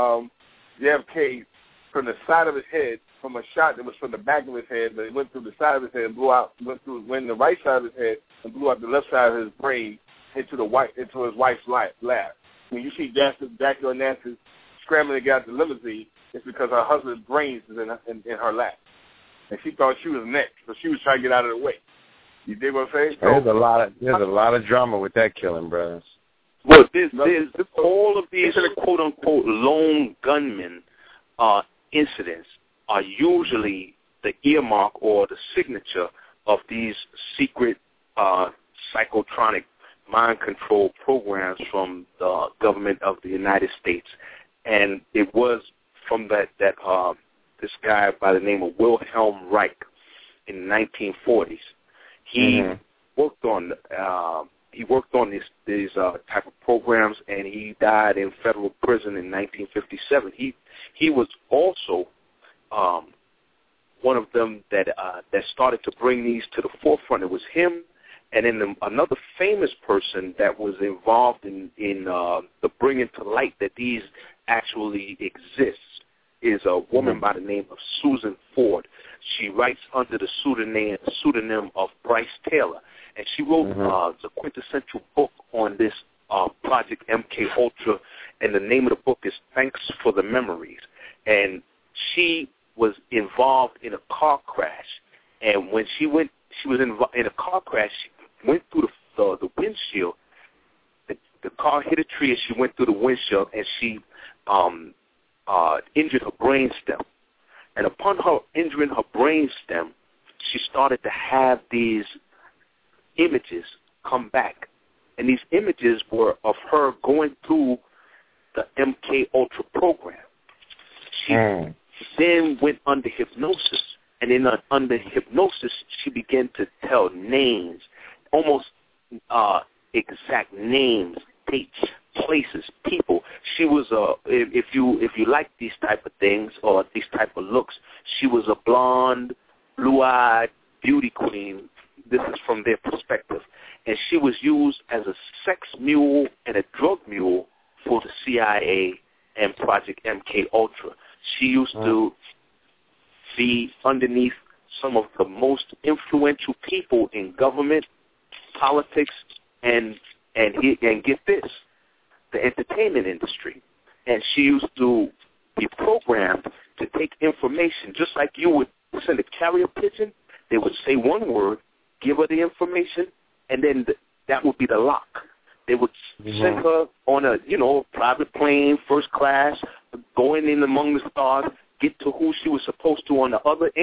JFK, from the side of his head, from a shot that was from the back of his head, but it went through the side of his head and went in the right side of his head and blew out the left side of his brain into his wife's lap. When you see Jackie Onassis scrambling to get out the limousine, it's because her husband's brains is in her lap. And she thought she was next, so she was trying to get out of the way. You dig what I'm saying? There's a lot of drama with that killing, brothers. Well, there's all of these quote-unquote lone gunmen incidents are usually the earmark or the signature of these secret psychotronic mind control programs from the government of the United States. And it was from this guy by the name of Wilhelm Reich in the 1940s. He worked on these type of programs, and he died in federal prison in 1957. He was also one of them that started to bring these to the forefront. It was him, and then another famous person that was involved in the bringing to light that these actually exist is a woman by the name of Susan Ford. She writes under the pseudonym of Bryce Taylor, and she wrote the quintessential book on this Project MK Ultra, and the name of the book is Thanks for the Memories. And she was involved in a car crash, and when she was in a car crash, she went through the windshield. The car hit a tree, and she went through the windshield, and she injured her brainstem. And upon her injuring her brainstem, she started to have these images come back. And these images were of her going through the MK Ultra program. She then went under hypnosis. And under hypnosis, she began to tell names, almost exact names, dates, places, people. She was if you like these type of things or these type of looks, she was a blonde, blue-eyed beauty queen. This is from their perspective. And she was used as a sex mule and a drug mule for the CIA and Project MK Ultra. She used to be underneath some of the most influential people in government, politics, and get this, the entertainment industry. And she used to be programmed to take information, just like you would send a carrier pigeon. They would say one word, give her the information, and then that would be the lock. They would send her on a private plane, first class, going in among the stars, get to who she was supposed to on the other end,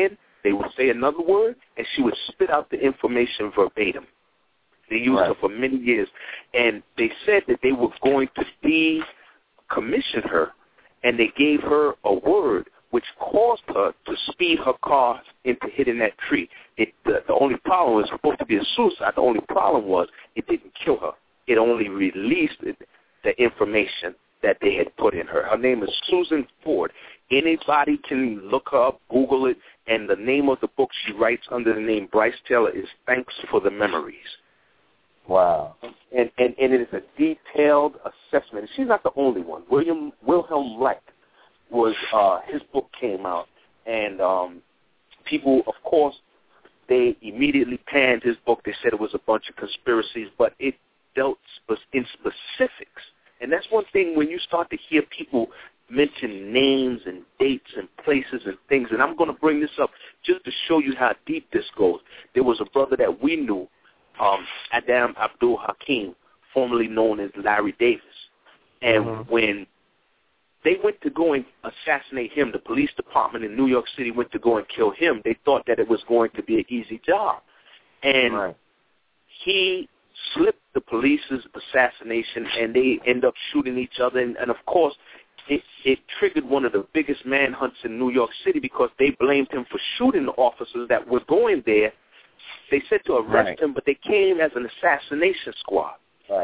They would say another word, and she would spit out the information verbatim. They used her for many years. And they said that they were going to decommission her, and they gave her a word which caused her to speed her car into hitting that tree. The only problem was supposed to be a suicide. The only problem was it didn't kill her. It only released the information that they had put in her. Her name is Susan Ford. Anybody can look her up, Google it, and the name of the book she writes under the name Bryce Taylor is Thanks for the Memories. Wow. And it is a detailed assessment. She's not the only one. Wilhelm Reich was, his book came out, and people, of course, they immediately panned his book. They said it was a bunch of conspiracies, but it dealt in specifics. And that's one thing when you start to hear people mention names and dates and places and things, and I'm going to bring this up just to show you how deep this goes. There was a brother that we knew, Adam Abdul Hakim, formerly known as Larry Davis. And when they went to go and assassinate him, the police department in New York City went to go and kill him, they thought that it was going to be an easy job. And he slipped the police's assassination, and they end up shooting each other. And of course, it triggered one of the biggest manhunts in New York City because they blamed him for shooting the officers that were going there. They said to arrest him, but they came as an assassination squad.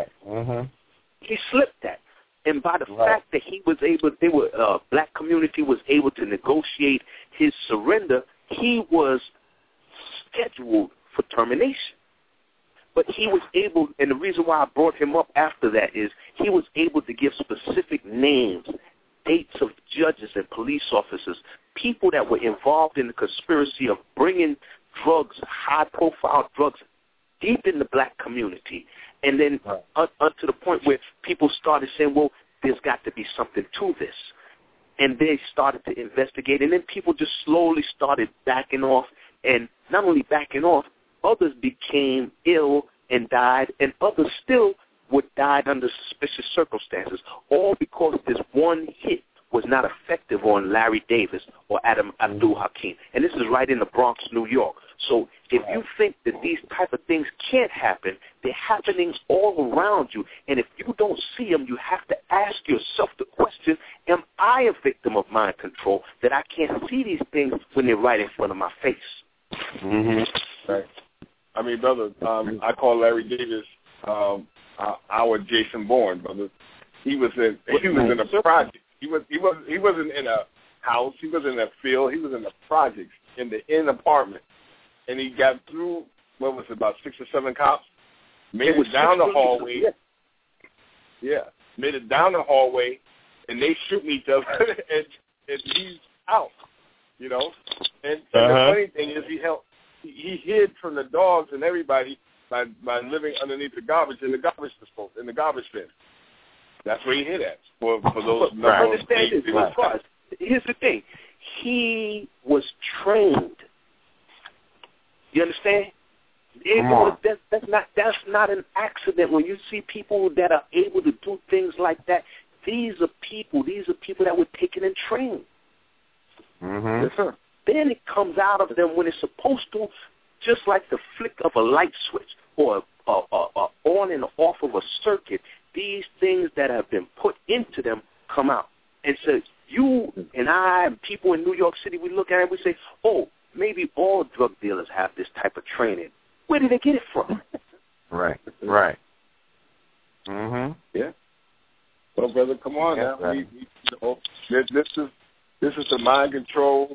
He slipped that. And by the fact that he was able, black community was able to negotiate his surrender, he was scheduled for termination. But he was able, and the reason why I brought him up after that is he was able to give specific names, dates of judges and police officers, people that were involved in the conspiracy of bringing drugs, high-profile drugs, deep in the black community. And then up to the point where people started saying, well, there's got to be something to this. And they started to investigate, and then people just slowly started backing off. And not only backing off, others became ill and died, and others still died under suspicious circumstances, all because this one hit was not effective on Larry Davis or Adam Abdul Hakim. And this is right in the Bronx, New York. So if you think that these type of things can't happen, they're happening all around you. And if you don't see them, you have to ask yourself the question, am I a victim of mind control that I can't see these things when they're right in front of my face? Right. I mean, brother, I call Larry Davis our Jason Bourne, brother. He was in a project. He wasn't in a house. He was in a field. He was in the projects in the apartment, and he got through. What was it, about 6 or 7 cops? Made it down the hallway. Made it down the hallway, and they shooting each other, and he's out. You know, and the funny thing is he hid from the dogs and everybody by living underneath the garbage in the garbage bin. That's where he hid at for those number of days. Here's the thing: he was trained. You understand? That's not an accident. When you see people that are able to do things like that, these are people that were taken and trained. Yes, sir. Then it comes out of them when it's supposed to, just like the flick of a light switch or on and off of a circuit. These things that have been put into them come out. And so you and I and people in New York City, we look at it and we say, oh, maybe all drug dealers have this type of training. Where did they get it from? Right. Yeah. Well, brother, come on now. This is the mind control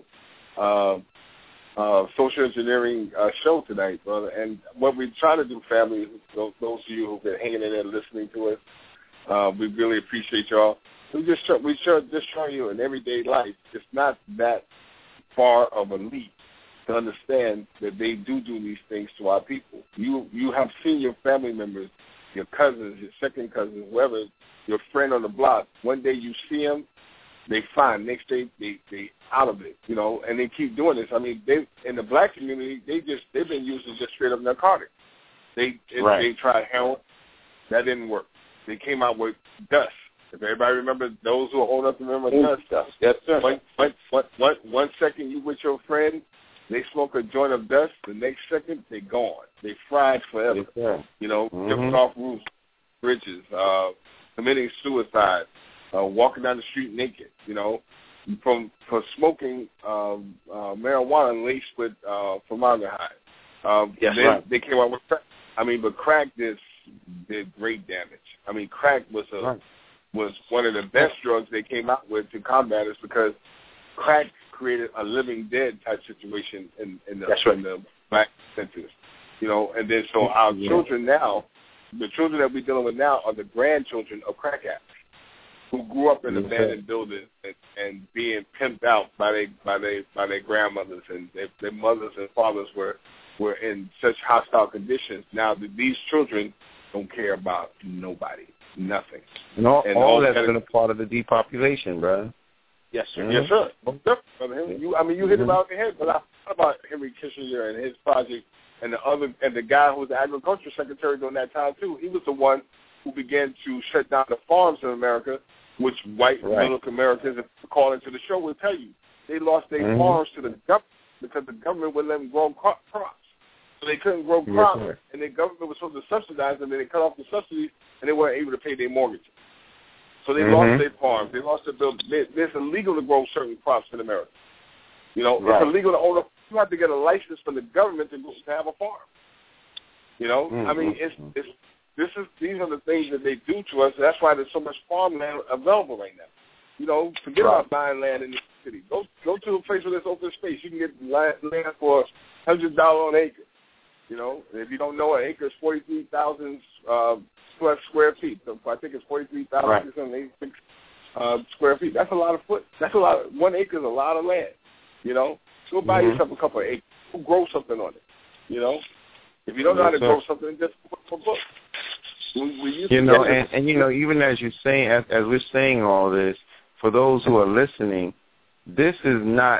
social engineering show tonight, brother. And what we try to do, family, those of you who've been hanging in there listening to us, we really appreciate y'all. We just show you in everyday life, it's not that far of a leap to understand that they do these things to our people. You have seen your family members, your cousins, your second cousins, whoever, your friend on the block. One day you see them, they fine. Next day they out of it, you know, and they keep doing this. I mean, they in the black community, they've been using just straight up narcotics. They tried heroin, that didn't work. They came out with dust. If everybody remember, those who are old enough to remember dust. Yes, sir. One second you with your friend, They smoke a joint of dust, the next second, they're gone. They fried forever. Yes, you know, jumping off roofs, bridges, committing suicide, walking down the street naked, you know, for smoking marijuana laced with formaldehyde. They came out with crack. I mean, but crack did great damage. I mean, crack was one of the best drugs they came out with to combat us because crack created a living dead type situation in the black centers, you know. And then so our children now, the children that we're dealing with now are the grandchildren of crack addicts who grew up in abandoned buildings and being pimped out by their grandmothers, and their mothers and fathers were in such hostile conditions. Now these children don't care about nobody, nothing. And all that's been a part of the depopulation, bro. Yes, sir. Yes, sir. You hit it out the head, but I thought about Henry Kissinger and his project, and the guy who was the agriculture secretary during that time too. He was the one who began to shut down the farms in America, which white middle Americans, if you call into the show, will tell you they lost their farms to the government because the government wouldn't let them grow crops. So they couldn't grow crops, and the government was supposed to subsidize them, and they cut off the subsidies, and they weren't able to pay their mortgages. So they lost their farms. They lost their buildings. It's illegal to grow certain crops in America. You know, it's illegal to own you have to get a license from the government to have a farm. You know, I mean, these are the things that they do to us. That's why there's so much farmland available right now. You know, forget about buying land in the city. Go to a place where there's open space. You can get land for $100 an acre. You know, if you don't know, an acre is 43,000 square feet. So I think it's 43,686 square feet. That's a lot of foot. That's a lot. 1 acre is a lot of land. You know, go buy yourself a couple of acres. Go grow something on it. You know, if you don't know how to grow something, just put a book. You know, and you know, even as you're saying, as we're saying all this, for those who are listening, this is not,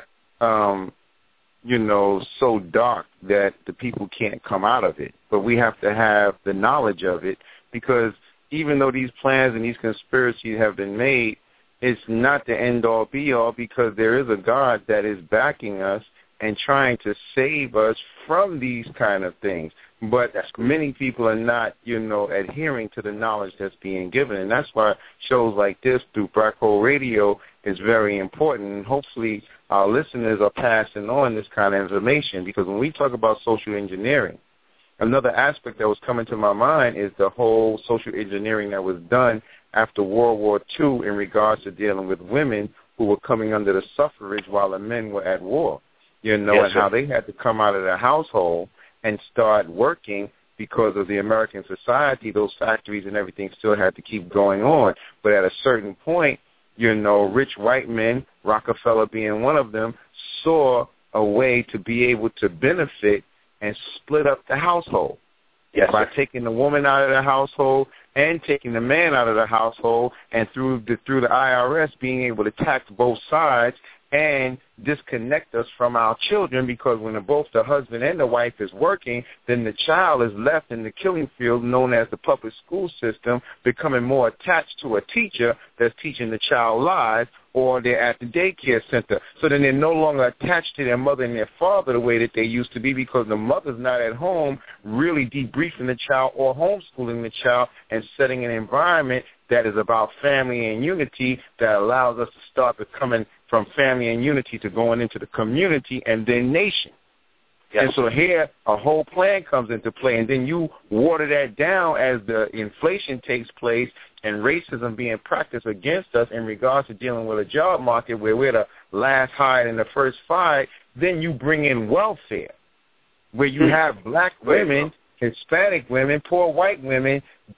you know, so dark that the people can't come out of it. But we have to have the knowledge of it, because even though these plans and these conspiracies have been made, it's not the end-all, be-all, because there is a God that is backing us and trying to save us from these kind of things. But many people are not, you know, adhering to the knowledge that's being given. And that's why shows like this through Black Hole Radio is very important. And hopefully our listeners are passing on this kind of information, because when we talk about social engineering, another aspect that was coming to my mind is the whole social engineering that was done after World War II in regards to dealing with women who were coming under the suffrage while the men were at war, you know, and how they had to come out of their household and start working because of the American society. Those factories and everything still had to keep going on. But at a certain point, you know, rich white men, Rockefeller being one of them, saw a way to be able to benefit and split up the household. By taking the woman out of the household and taking the man out of the household, and through the IRS being able to tax both sides and disconnect us from our children, because when both the husband and the wife is working, then the child is left in the killing field known as the public school system, becoming more attached to a teacher that's teaching the child lies, or they're at the daycare center. So then they're no longer attached to their mother and their father the way that they used to be, because the mother's not at home really debriefing the child or homeschooling the child and setting an environment that is about family and unity that allows us to start becoming from family and unity to going into the community and then nation. And so here a whole plan comes into play, and then you water that down as the inflation takes place and racism being practiced against us in regards to dealing with a job market where we're the last hired and the first fired. Then you bring in welfare, where you have black women, Hispanic women, poor white women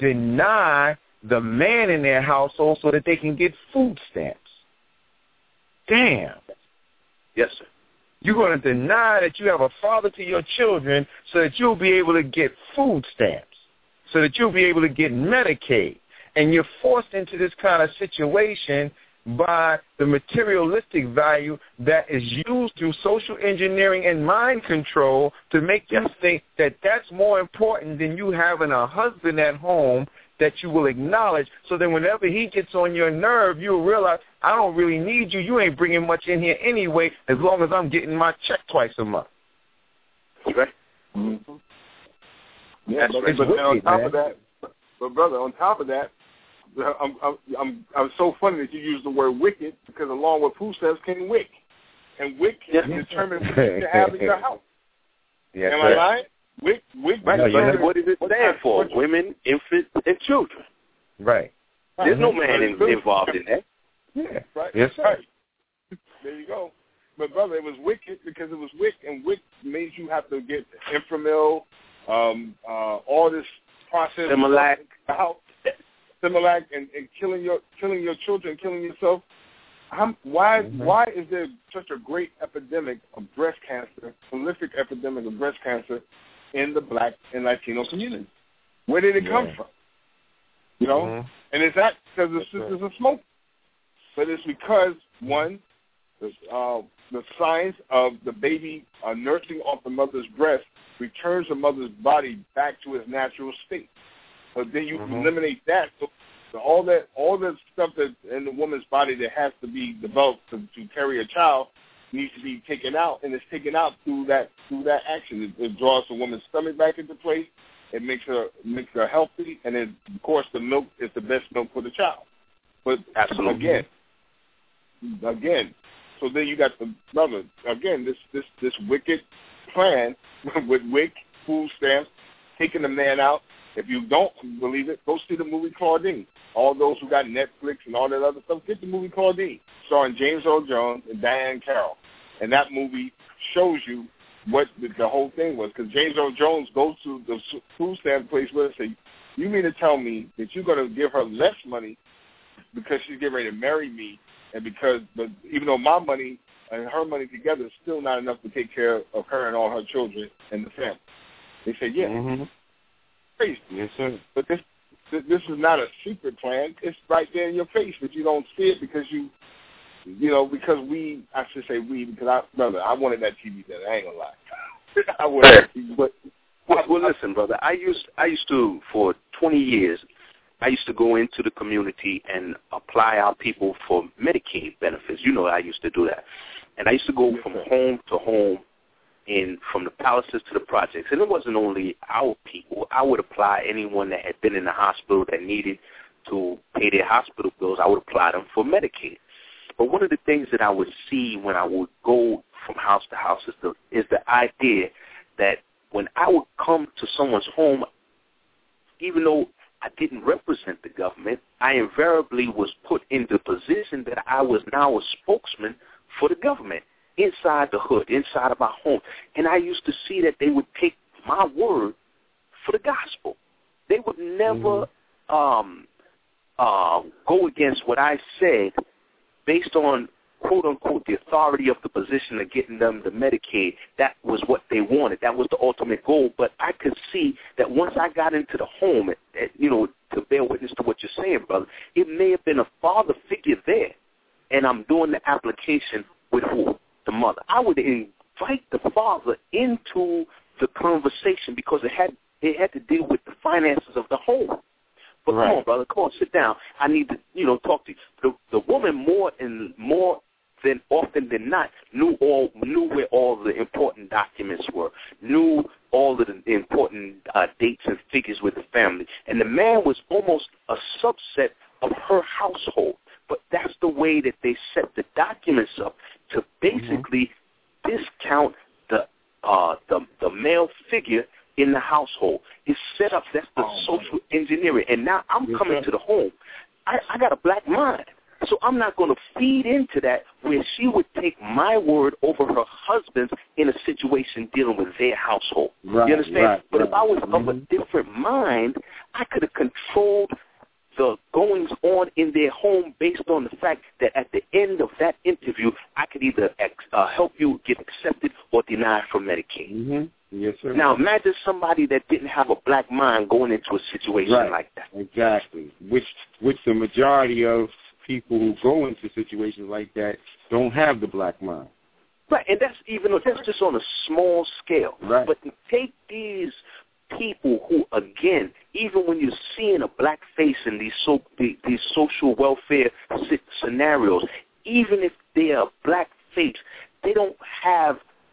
deny the man in their household so that they can get food stamps. Damn. Yes, sir. You're going to deny that you have a father to your children so that you'll be able to get food stamps, so that you'll be able to get Medicaid. And you're forced into this kind of situation by the materialistic value that is used through social engineering and mind control to make you think that that's more important than you having a husband at home that you will acknowledge. So then whenever he gets on your nerve, you'll realize, I don't really need you. You ain't bringing much in here anyway, as long as I'm getting my check twice a month. Mm-hmm. Yeah, but wicked, on top man. of that, but brother, on top of that, I'm so funny that you use the word wicked, because along with food stamps came WIC, and WIC determines what you can have in your house. Yes, Am I lying? WIC. Right. No, what does it stand for? Women, infants, and children. Right. There's no man involved in that. Yeah. Right. Yes, sir. Right. There you go. But brother, it was wicked because it was WIC, and WIC made you have to get Inframil, all this process. Similac. Similac, and killing your children, killing yourself. Why is there such a great epidemic of breast cancer, prolific epidemic of breast cancer in the Black and Latino community? Where did it come from? You know, and it's not because the sisters are smoking, but it's because one, the science of the baby nursing off the mother's breast returns the mother's body back to its natural state. But then you eliminate that. So all the stuff that in the woman's body that has to be developed to carry a child needs to be taken out, and it's taken out through that action. It draws the woman's stomach back into place. It makes her healthy, and then of course the milk is the best milk for the child. But absolutely again, so then you got the brother again. This wicked plan with WIC, food stamps, taking the man out. If you don't believe it, go see the movie Claudine. All those who got Netflix and all that other stuff, get the movie Claudine, starring James Earl Jones and Diane Carroll. And that movie shows you what the whole thing was. Because James Earl Jones goes to the food stamp place where they say, you mean to tell me that you're going to give her less money because she's getting ready to marry me, and but even though my money and her money together is still not enough to take care of her and all her children and the family. They say, yeah. Crazy. Yes, sir. But this is not a secret plan. It's right there in your face, but you don't see it because I wanted that TV then. I ain't gonna lie. I wanted that TV. Well, listen, brother. I used to for 20 years. I used to go into the community and apply our people for Medicaid benefits. You know, I used to do that, and I used to go from home to home. From the palaces to the projects. And it wasn't only our people. I would apply anyone that had been in the hospital that needed to pay their hospital bills. I would apply them for Medicaid. But one of the things that I would see when I would go from house to house is the idea that when I would come to someone's home, even though I didn't represent the government, I invariably was put in the position that I was now a spokesman for the government. Inside the hood, inside of our home. And I used to see that they would take my word for the gospel. They would never go against what I said based on, quote-unquote, the authority of the position of getting them the Medicaid. That was what they wanted. That was the ultimate goal. But I could see that once I got into the home, to bear witness to what you're saying, brother, it may have been a father figure there, and I'm doing the application with who? The mother. I would invite the father into the conversation because it had to deal with the finances of the home. But come on, brother, come on, sit down. I need to talk to you. The woman more than often than not knew where all the important documents were, knew all of the important dates and figures with the family, and the man was almost a subset of her household. But that's the way that they set the documents up to basically discount the male figure in the household. It's set up, that's the social engineering. And now I'm coming to the home. I got a black mind. So I'm not going to feed into that where she would take my word over her husband's in a situation dealing with their household. Right, you understand? Right, but if I was of a different mind, I could have controlled the goings on in their home based on the fact that at the end of that interview, I could either help you get accepted or denied from Medicaid. Yes, sir. Now, imagine somebody that didn't have a black mind going into a situation like that. Exactly. Which the majority of people who go into situations like that don't have the black mind. Right, and that's just on a small scale. Right. But to take these people who, again, even when you're seeing a black face in these social welfare scenarios, even if they're a black face, they don't have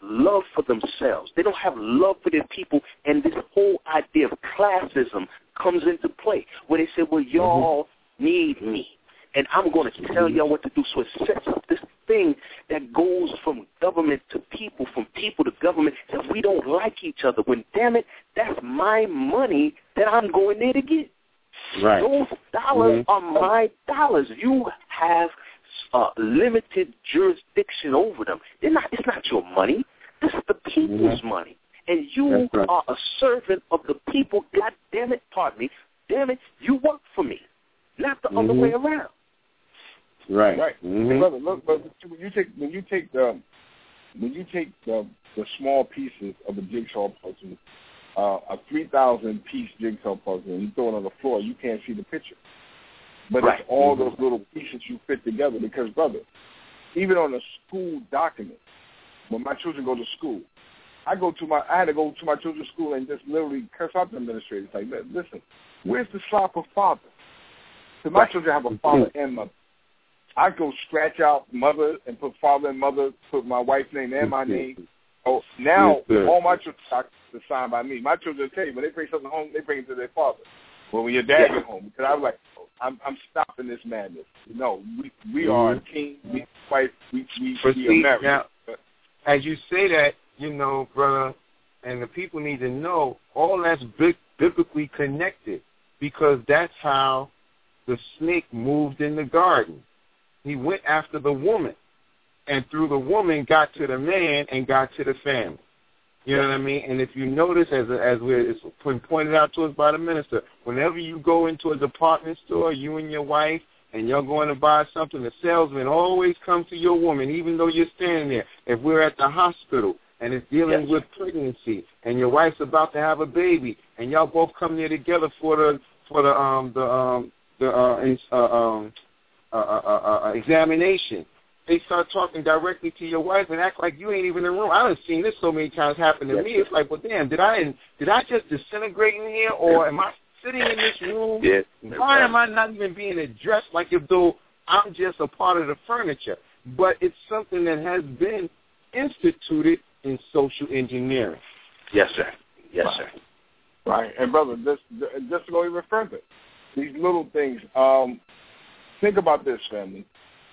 love for themselves. They don't have love for their people, and this whole idea of classism comes into play, where they say, well, y'all need me, and I'm going to tell y'all what to do. So it sets up this thing that goes from government to people, from people to government, that we don't like each other, when, damn it, that's my money that I'm going there to get. Right. Those dollars are my dollars. You have limited jurisdiction over them. It's not your money. This is the people's money. And you are a servant of the people. God damn it, pardon me. Damn it, you work for me, not the other way around. Right. Brother, look, but when you take the small pieces of a jigsaw puzzle, a 3,000-piece jigsaw puzzle, and you throw it on the floor, you can't see the picture. But it's all those little pieces you fit together. Because, brother, even on a school document, when my children go to school, I had to go to my children's school and just literally curse out the administrators. Like, listen, where's the slot for father? Because my children have a father and mother. I go scratch out mother and put father and mother, put my wife's name and my name. Oh, now all my children are signed by me. My children tell you, when they bring something home, they bring it to their father. Well, when your dad gets home, because I was like, I'm stopping this madness. No, we are a team. We fight. We are married. Now, as you say that, brother, and the people need to know, all that's biblically connected, because that's how the snake moved in the garden. He went after the woman, and through the woman got to the man and got to the family. You know what I mean? And if you notice, as it's pointed out to us by the minister, whenever you go into a department store, you and your wife, and you're going to buy something, the salesman always comes to your woman, even though you're standing there. If we're at the hospital and it's dealing with pregnancy, and your wife's about to have a baby, and y'all both come there together for the examination, they start talking directly to your wife and act like you ain't even in the room. I done seen this so many times happen to me. It's like, well, damn, did I just disintegrate in here, or am I sitting in this room? Why am I not even being addressed like as though I'm just a part of the furniture? But it's something that has been instituted in social engineering. Yes, sir. Yes, sir. Right. And, brother, just to go even further, these little things, think about this, family.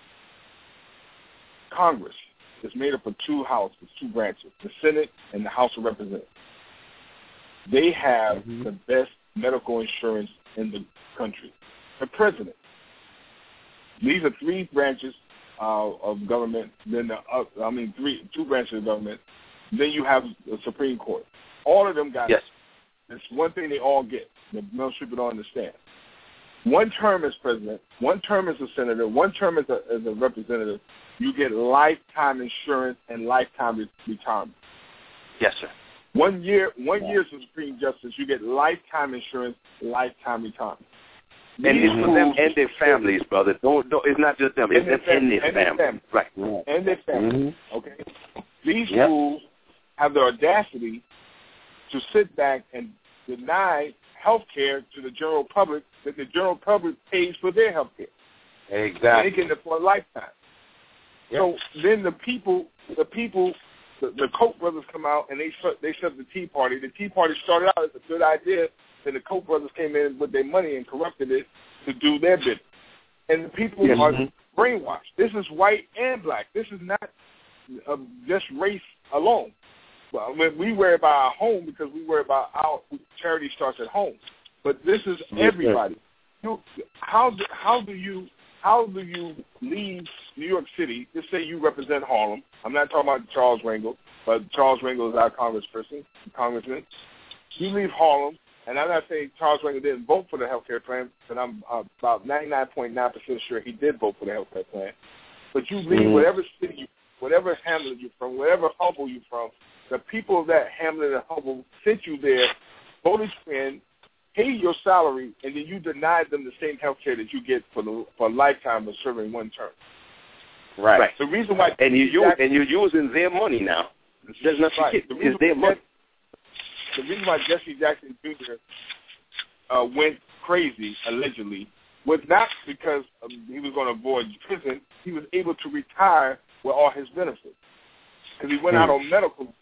Congress is made up of two houses, two branches, the Senate and the House of Representatives. They have the best medical insurance in the country. The president. These are three branches of government. Then two branches of government. Then you have the Supreme Court. All of them got it. It's one thing they all get. The most people don't understand. One term as president, one term as a senator, one term as a representative. You get lifetime insurance and lifetime retirement. Yes, sir. 1 year as a Supreme Justice, you get lifetime insurance, lifetime retirement. And it's for them and their families, brother. It's not just them. It's them and their families. Right. And their families. Okay. These fools have the audacity to sit back and deny health care to the general public, that the general public pays for their health care. Exactly. They get it for a lifetime. Yep. So then the Koch brothers come out and they shut the Tea Party. The Tea Party started out as a good idea, then the Koch brothers came in with their money and corrupted it to do their business. And the people are brainwashed. This is white and black. This is not just race alone. Well, we worry about our home because we worry about our charity starts at home. But this is everybody. How do you leave New York City? Just say you represent Harlem. I'm not talking about Charles Rangel, but Charles Rangel is our congressman. You leave Harlem, and I'm not saying Charles Rangel didn't vote for the health care plan, but I'm about 99.9% sure he did vote for the health care plan. But you leave whatever city, whatever Hamlet you're from, whatever Humble you're from, the people of that Hamlet and Humble sent you there, voted you in, paid your salary, and then you denied them the same health care that you get for a lifetime of serving one term. Right. The reason why and you're using their money now. There's nothing it's their money. The reason why Jesse Jackson Jr. Went crazy, allegedly, was not because he was going to avoid prison. He was able to retire with all his benefits. because he went out on medical.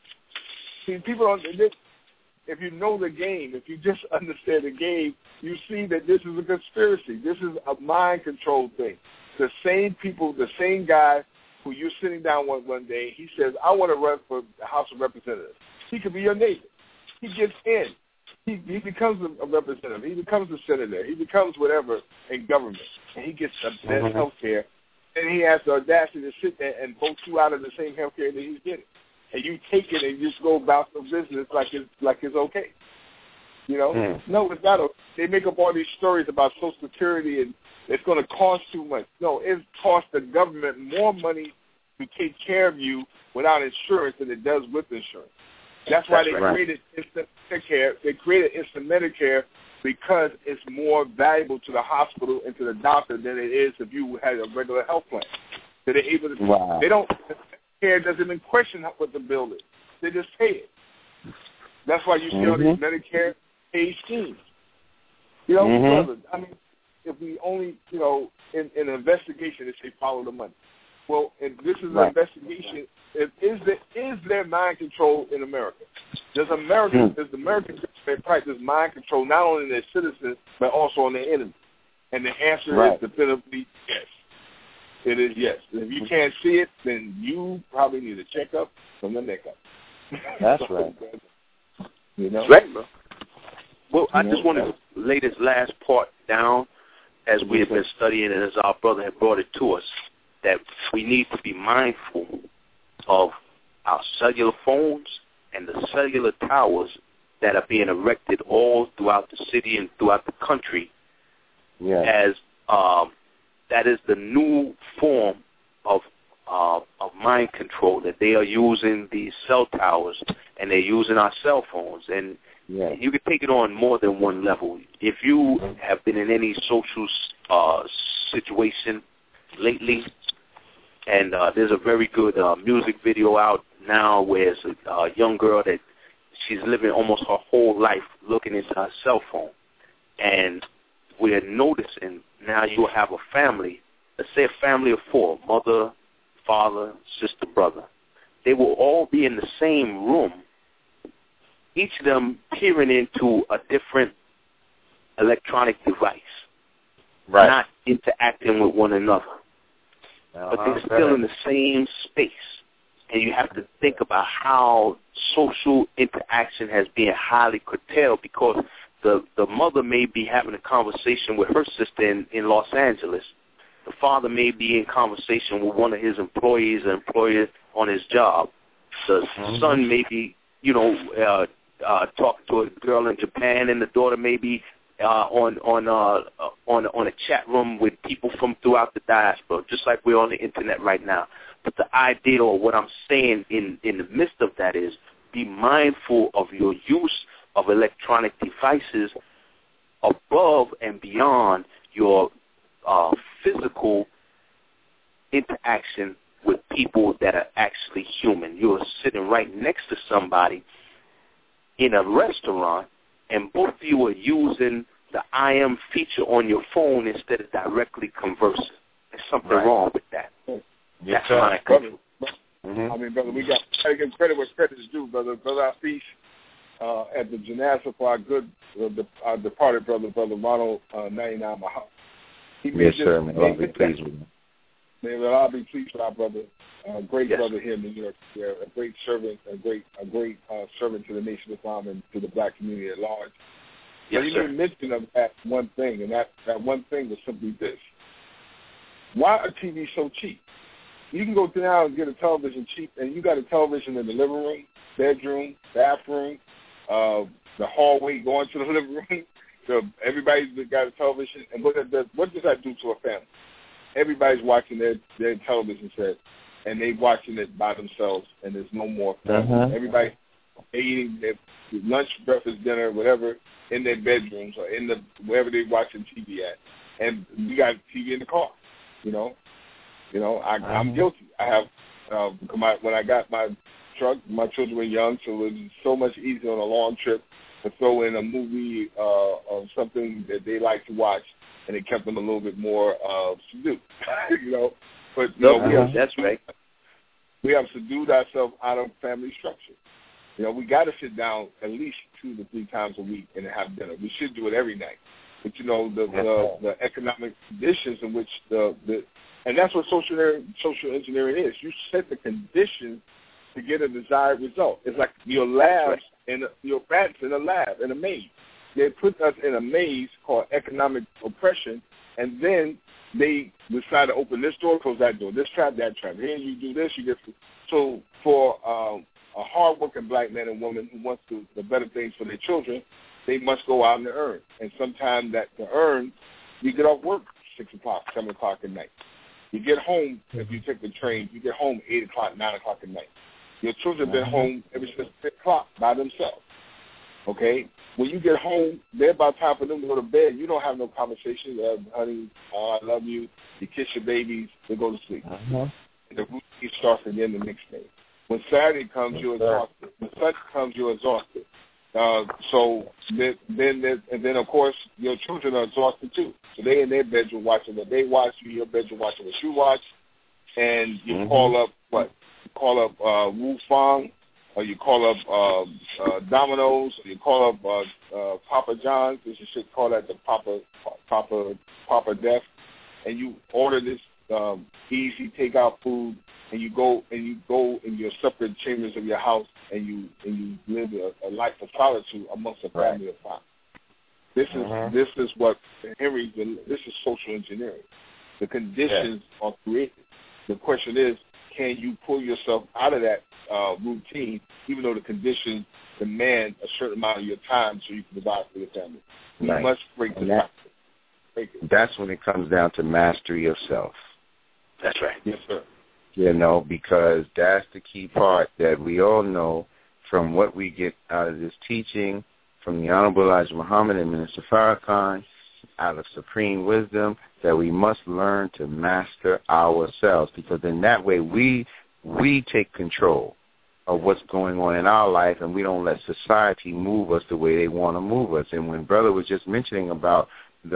See, people don't. If you know the game, if you just understand the game, you see that this is a conspiracy. This is a mind control thing. The same people, the same guy who you're sitting down one day, he says, I want to run for the House of Representatives. He could be your neighbor. He gets in. He becomes a representative. He becomes a senator. He becomes whatever in government. And he gets the best health care. And he has the audacity to sit there and vote you out of the same health care that he's getting. And you take it and you just go about the business like it's okay. You know? No, it's not. They make up all these stories about Social Security and it's going to cost too much. No, it costs the government more money to take care of you without insurance than it does with insurance. That's why they created instant Medicare. They created instant Medicare because it's more valuable to the hospital and to the doctor than it is if you had a regular health plan. So they're able to. They don't. Medicare doesn't even question what the bill is. They just pay it. That's why you see all these Medicare pay schemes. You know, brother, I mean, if we only, you know, in an investigation, they say follow the money. Well, if this is an investigation, is there mind control in America? Does the American government practice mind control not only on their citizens but also on their enemies? And the answer is definitively yes. It is yes. If you can't see it, then you probably need a checkup from the neck up. That's right. You know? Right, bro. Well, I just want to lay this last part down as we have been studying and as our brother had brought it to us, that we need to be mindful of our cellular phones and the cellular towers that are being erected all throughout the city and throughout the country as that is the new form of mind control, that they are using these cell towers and they're using our cell phones. And you can take it on more than one level. If you have been in any social situation lately, and there's a very good music video out now where it's a young girl that she's living almost her whole life looking into her cell phone. And we're noticing now you have a family, let's say a family of four, mother, father, sister, brother. They will all be in the same room, each of them peering into a different electronic device, not interacting with one another. But they're still in the same space. And you have to think about how social interaction has been highly curtailed because the mother may be having a conversation with her sister in Los Angeles. The father may be in conversation with one of his employees or employer on his job. The son may be, talking to a girl in Japan, and the daughter may be on a chat room with people from throughout the diaspora, just like we're on the internet right now. But the idea, or what I'm saying in the midst of that, is be mindful of your use of electronic devices above and beyond your physical interaction with people that are actually human. You're sitting right next to somebody in a restaurant, and both of you are using the I am feature on your phone instead of directly conversing. There's something wrong with that. That's my control. I mean, brother, we got to give credit where credit is due, brother. Brother Afish at the Janazah for our good, our departed brother, Ronald 99 Mahal. Yes, sir, man. I'll be pleased with him. I'll be pleased with our brother, great brother here in New York. A great servant, a great servant to the nation of Islam and to the black community at large. Yes, but you made mention of that one thing, and that one thing was simply this. Why are TV so cheap? You can go down and get a television cheap, and you got a television in the living room, bedroom, bathroom, the hallway going to the living room. So everybody's got a television, and what does that do to a family? Everybody's watching their television set, and they watching it by themselves, and there's no more family. Everybody eating their lunch, breakfast, dinner, whatever, in their bedrooms or in wherever they're watching TV at, and you got TV in the car. I'm guilty. I have when I got my truck, my children were young, so it was so much easier on a long trip to throw in a movie or something that they like to watch, and it kept them a little bit more subdued. But that's right. We have subdued ourselves out of family structure. You know, we got to sit down at least 2 to 3 times a week and have dinner. We should do it every night. But, you know, the economic conditions in which and that's what social engineering is. You set the conditions to get a desired result. It's like your labs and your rats in a lab, in a maze. They put us in a maze called economic oppression, and then they decide to open this door, close that door, this trap, that trap. Here you do this, you get. So for a hardworking black man and woman who wants the better things for their children, they must go out and earn. And sometimes to earn, you get off work 6 o'clock, 7 o'clock at night. You get home, if you take the train, you get home 8 o'clock, 9 o'clock at night. Your children have been home ever since 6 o'clock by themselves. Okay? When you get home, they're about time for them to go to bed. You don't have no conversation. Honey, I love you. You kiss your babies. They go to sleep. And the routine starts again the next day. When Saturday comes, you're exhausted. When Sunday comes, you're exhausted. So then, of course, your children are exhausted too. So they in their bedroom watching what they watch. You in your bedroom watching what you watch. And you call up what? You call up Wu Fang, or you call up Domino's, or you call up Papa John's. You should call that the Papa Def. And you order this easy takeout food, and you go in your separate chambers of your house, and you live a life of solitude amongst a family of 5. This is what Henry. This is social engineering. The conditions are created. The question is, can you pull yourself out of that routine, even though the conditions demand a certain amount of your time so you can provide for your family? You must break the cycle. That's when it comes down to mastery of self. That's right. Yes, sir. You know, because that's the key part that we all know from what we get out of this teaching from the Honorable Elijah Muhammad and Minister Farrakhan, out of supreme wisdom, that we must learn to master ourselves, because in that way we take control of what's going on in our life, and we don't let society move us the way they want to move us. And when Brother was just mentioning about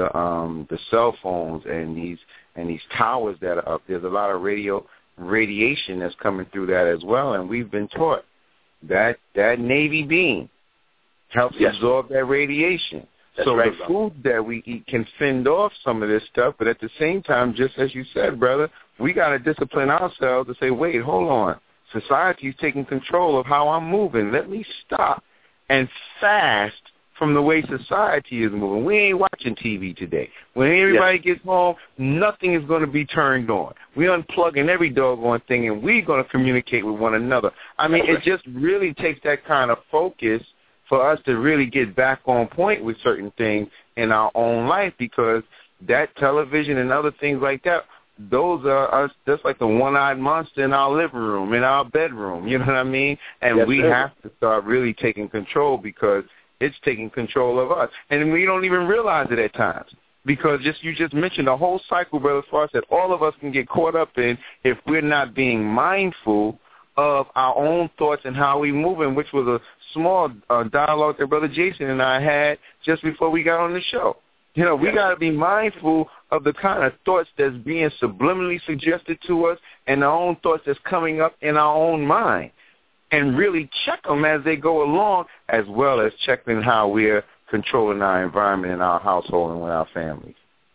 the cell phones and these towers that are up, there's a lot of radiation that's coming through that as well, and we've been taught that Navy beam helps absorb that radiation. That's so right, the food that we eat can fend off some of this stuff, but at the same time, just as you said, brother, we got to discipline ourselves to say, wait, hold on. Society is taking control of how I'm moving. Let me stop and fast from the way society is moving. We ain't watching TV today. When everybody gets home, nothing is going to be turned on. We unplugging every doggone thing, and we're going to communicate with one another. I mean, it just really takes that kind of focus for us to really get back on point with certain things in our own life, because that television and other things like that, those are us. That's like the one-eyed monster in our living room, in our bedroom. You know what I mean? And we have to start really taking control, because it's taking control of us. And we don't even realize it at times, because you just mentioned the whole cycle, Brother Farr, that all of us can get caught up in if we're not being mindful of our own thoughts and how we move, in which was a small dialogue that Brother Jason and I had just before we got on the show. You know, we got to be mindful of the kind of thoughts that's being subliminally suggested to us and our own thoughts that's coming up in our own mind, and really check them as they go along, as well as checking how we're controlling our environment in our household and with our families.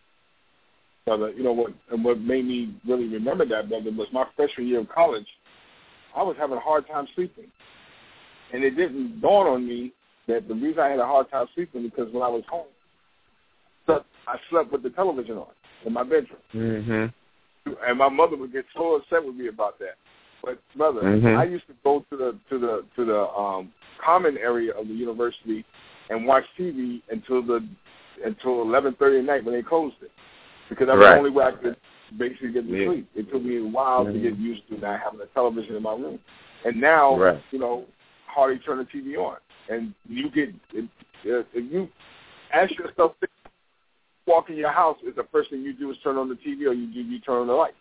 Brother, you know what made me really remember that, brother, was my freshman year of college. I was having a hard time sleeping. And it didn't dawn on me that the reason I had a hard time sleeping because when I was home, I slept with the television on in my bedroom. Mm-hmm. And my mother would get so upset with me about that. But brother, I used to go to the common area of the university and watch TV until 11:30 at night when they closed it, because that was the only way I could basically get to sleep. It took me a while to get used to not having a television in my room. And now, you know, hardly turn the TV on. And you get, if you ask yourself, walk in your house, is the first thing you do is turn on the TV, or you turn on the light?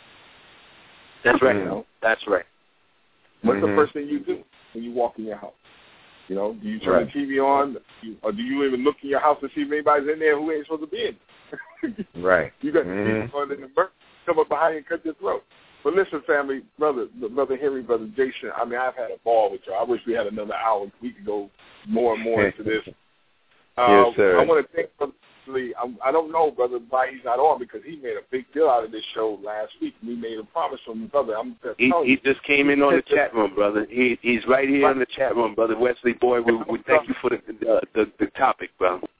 That's right. You know? That's right. What's the first thing you do when you walk in your house? You know, do you turn the TV on, or do you even look in your house to see if anybody's in there who ain't supposed to be in? Right. You got people in the murder come up behind you and cut your throat. But listen, family, brother Henry, brother Jason. I mean, I've had a ball with y'all. I wish we had another hour. We could go more and more into this. Yes, sir. I want to thank Brother Lee. I don't know, brother, why he's not on, because he made a big deal out of this show last week. We made a promise to him, brother. He just came in on the chat room, brother. He's right here in the chat room, brother Wesley. Boy, we thank you for the topic, brother.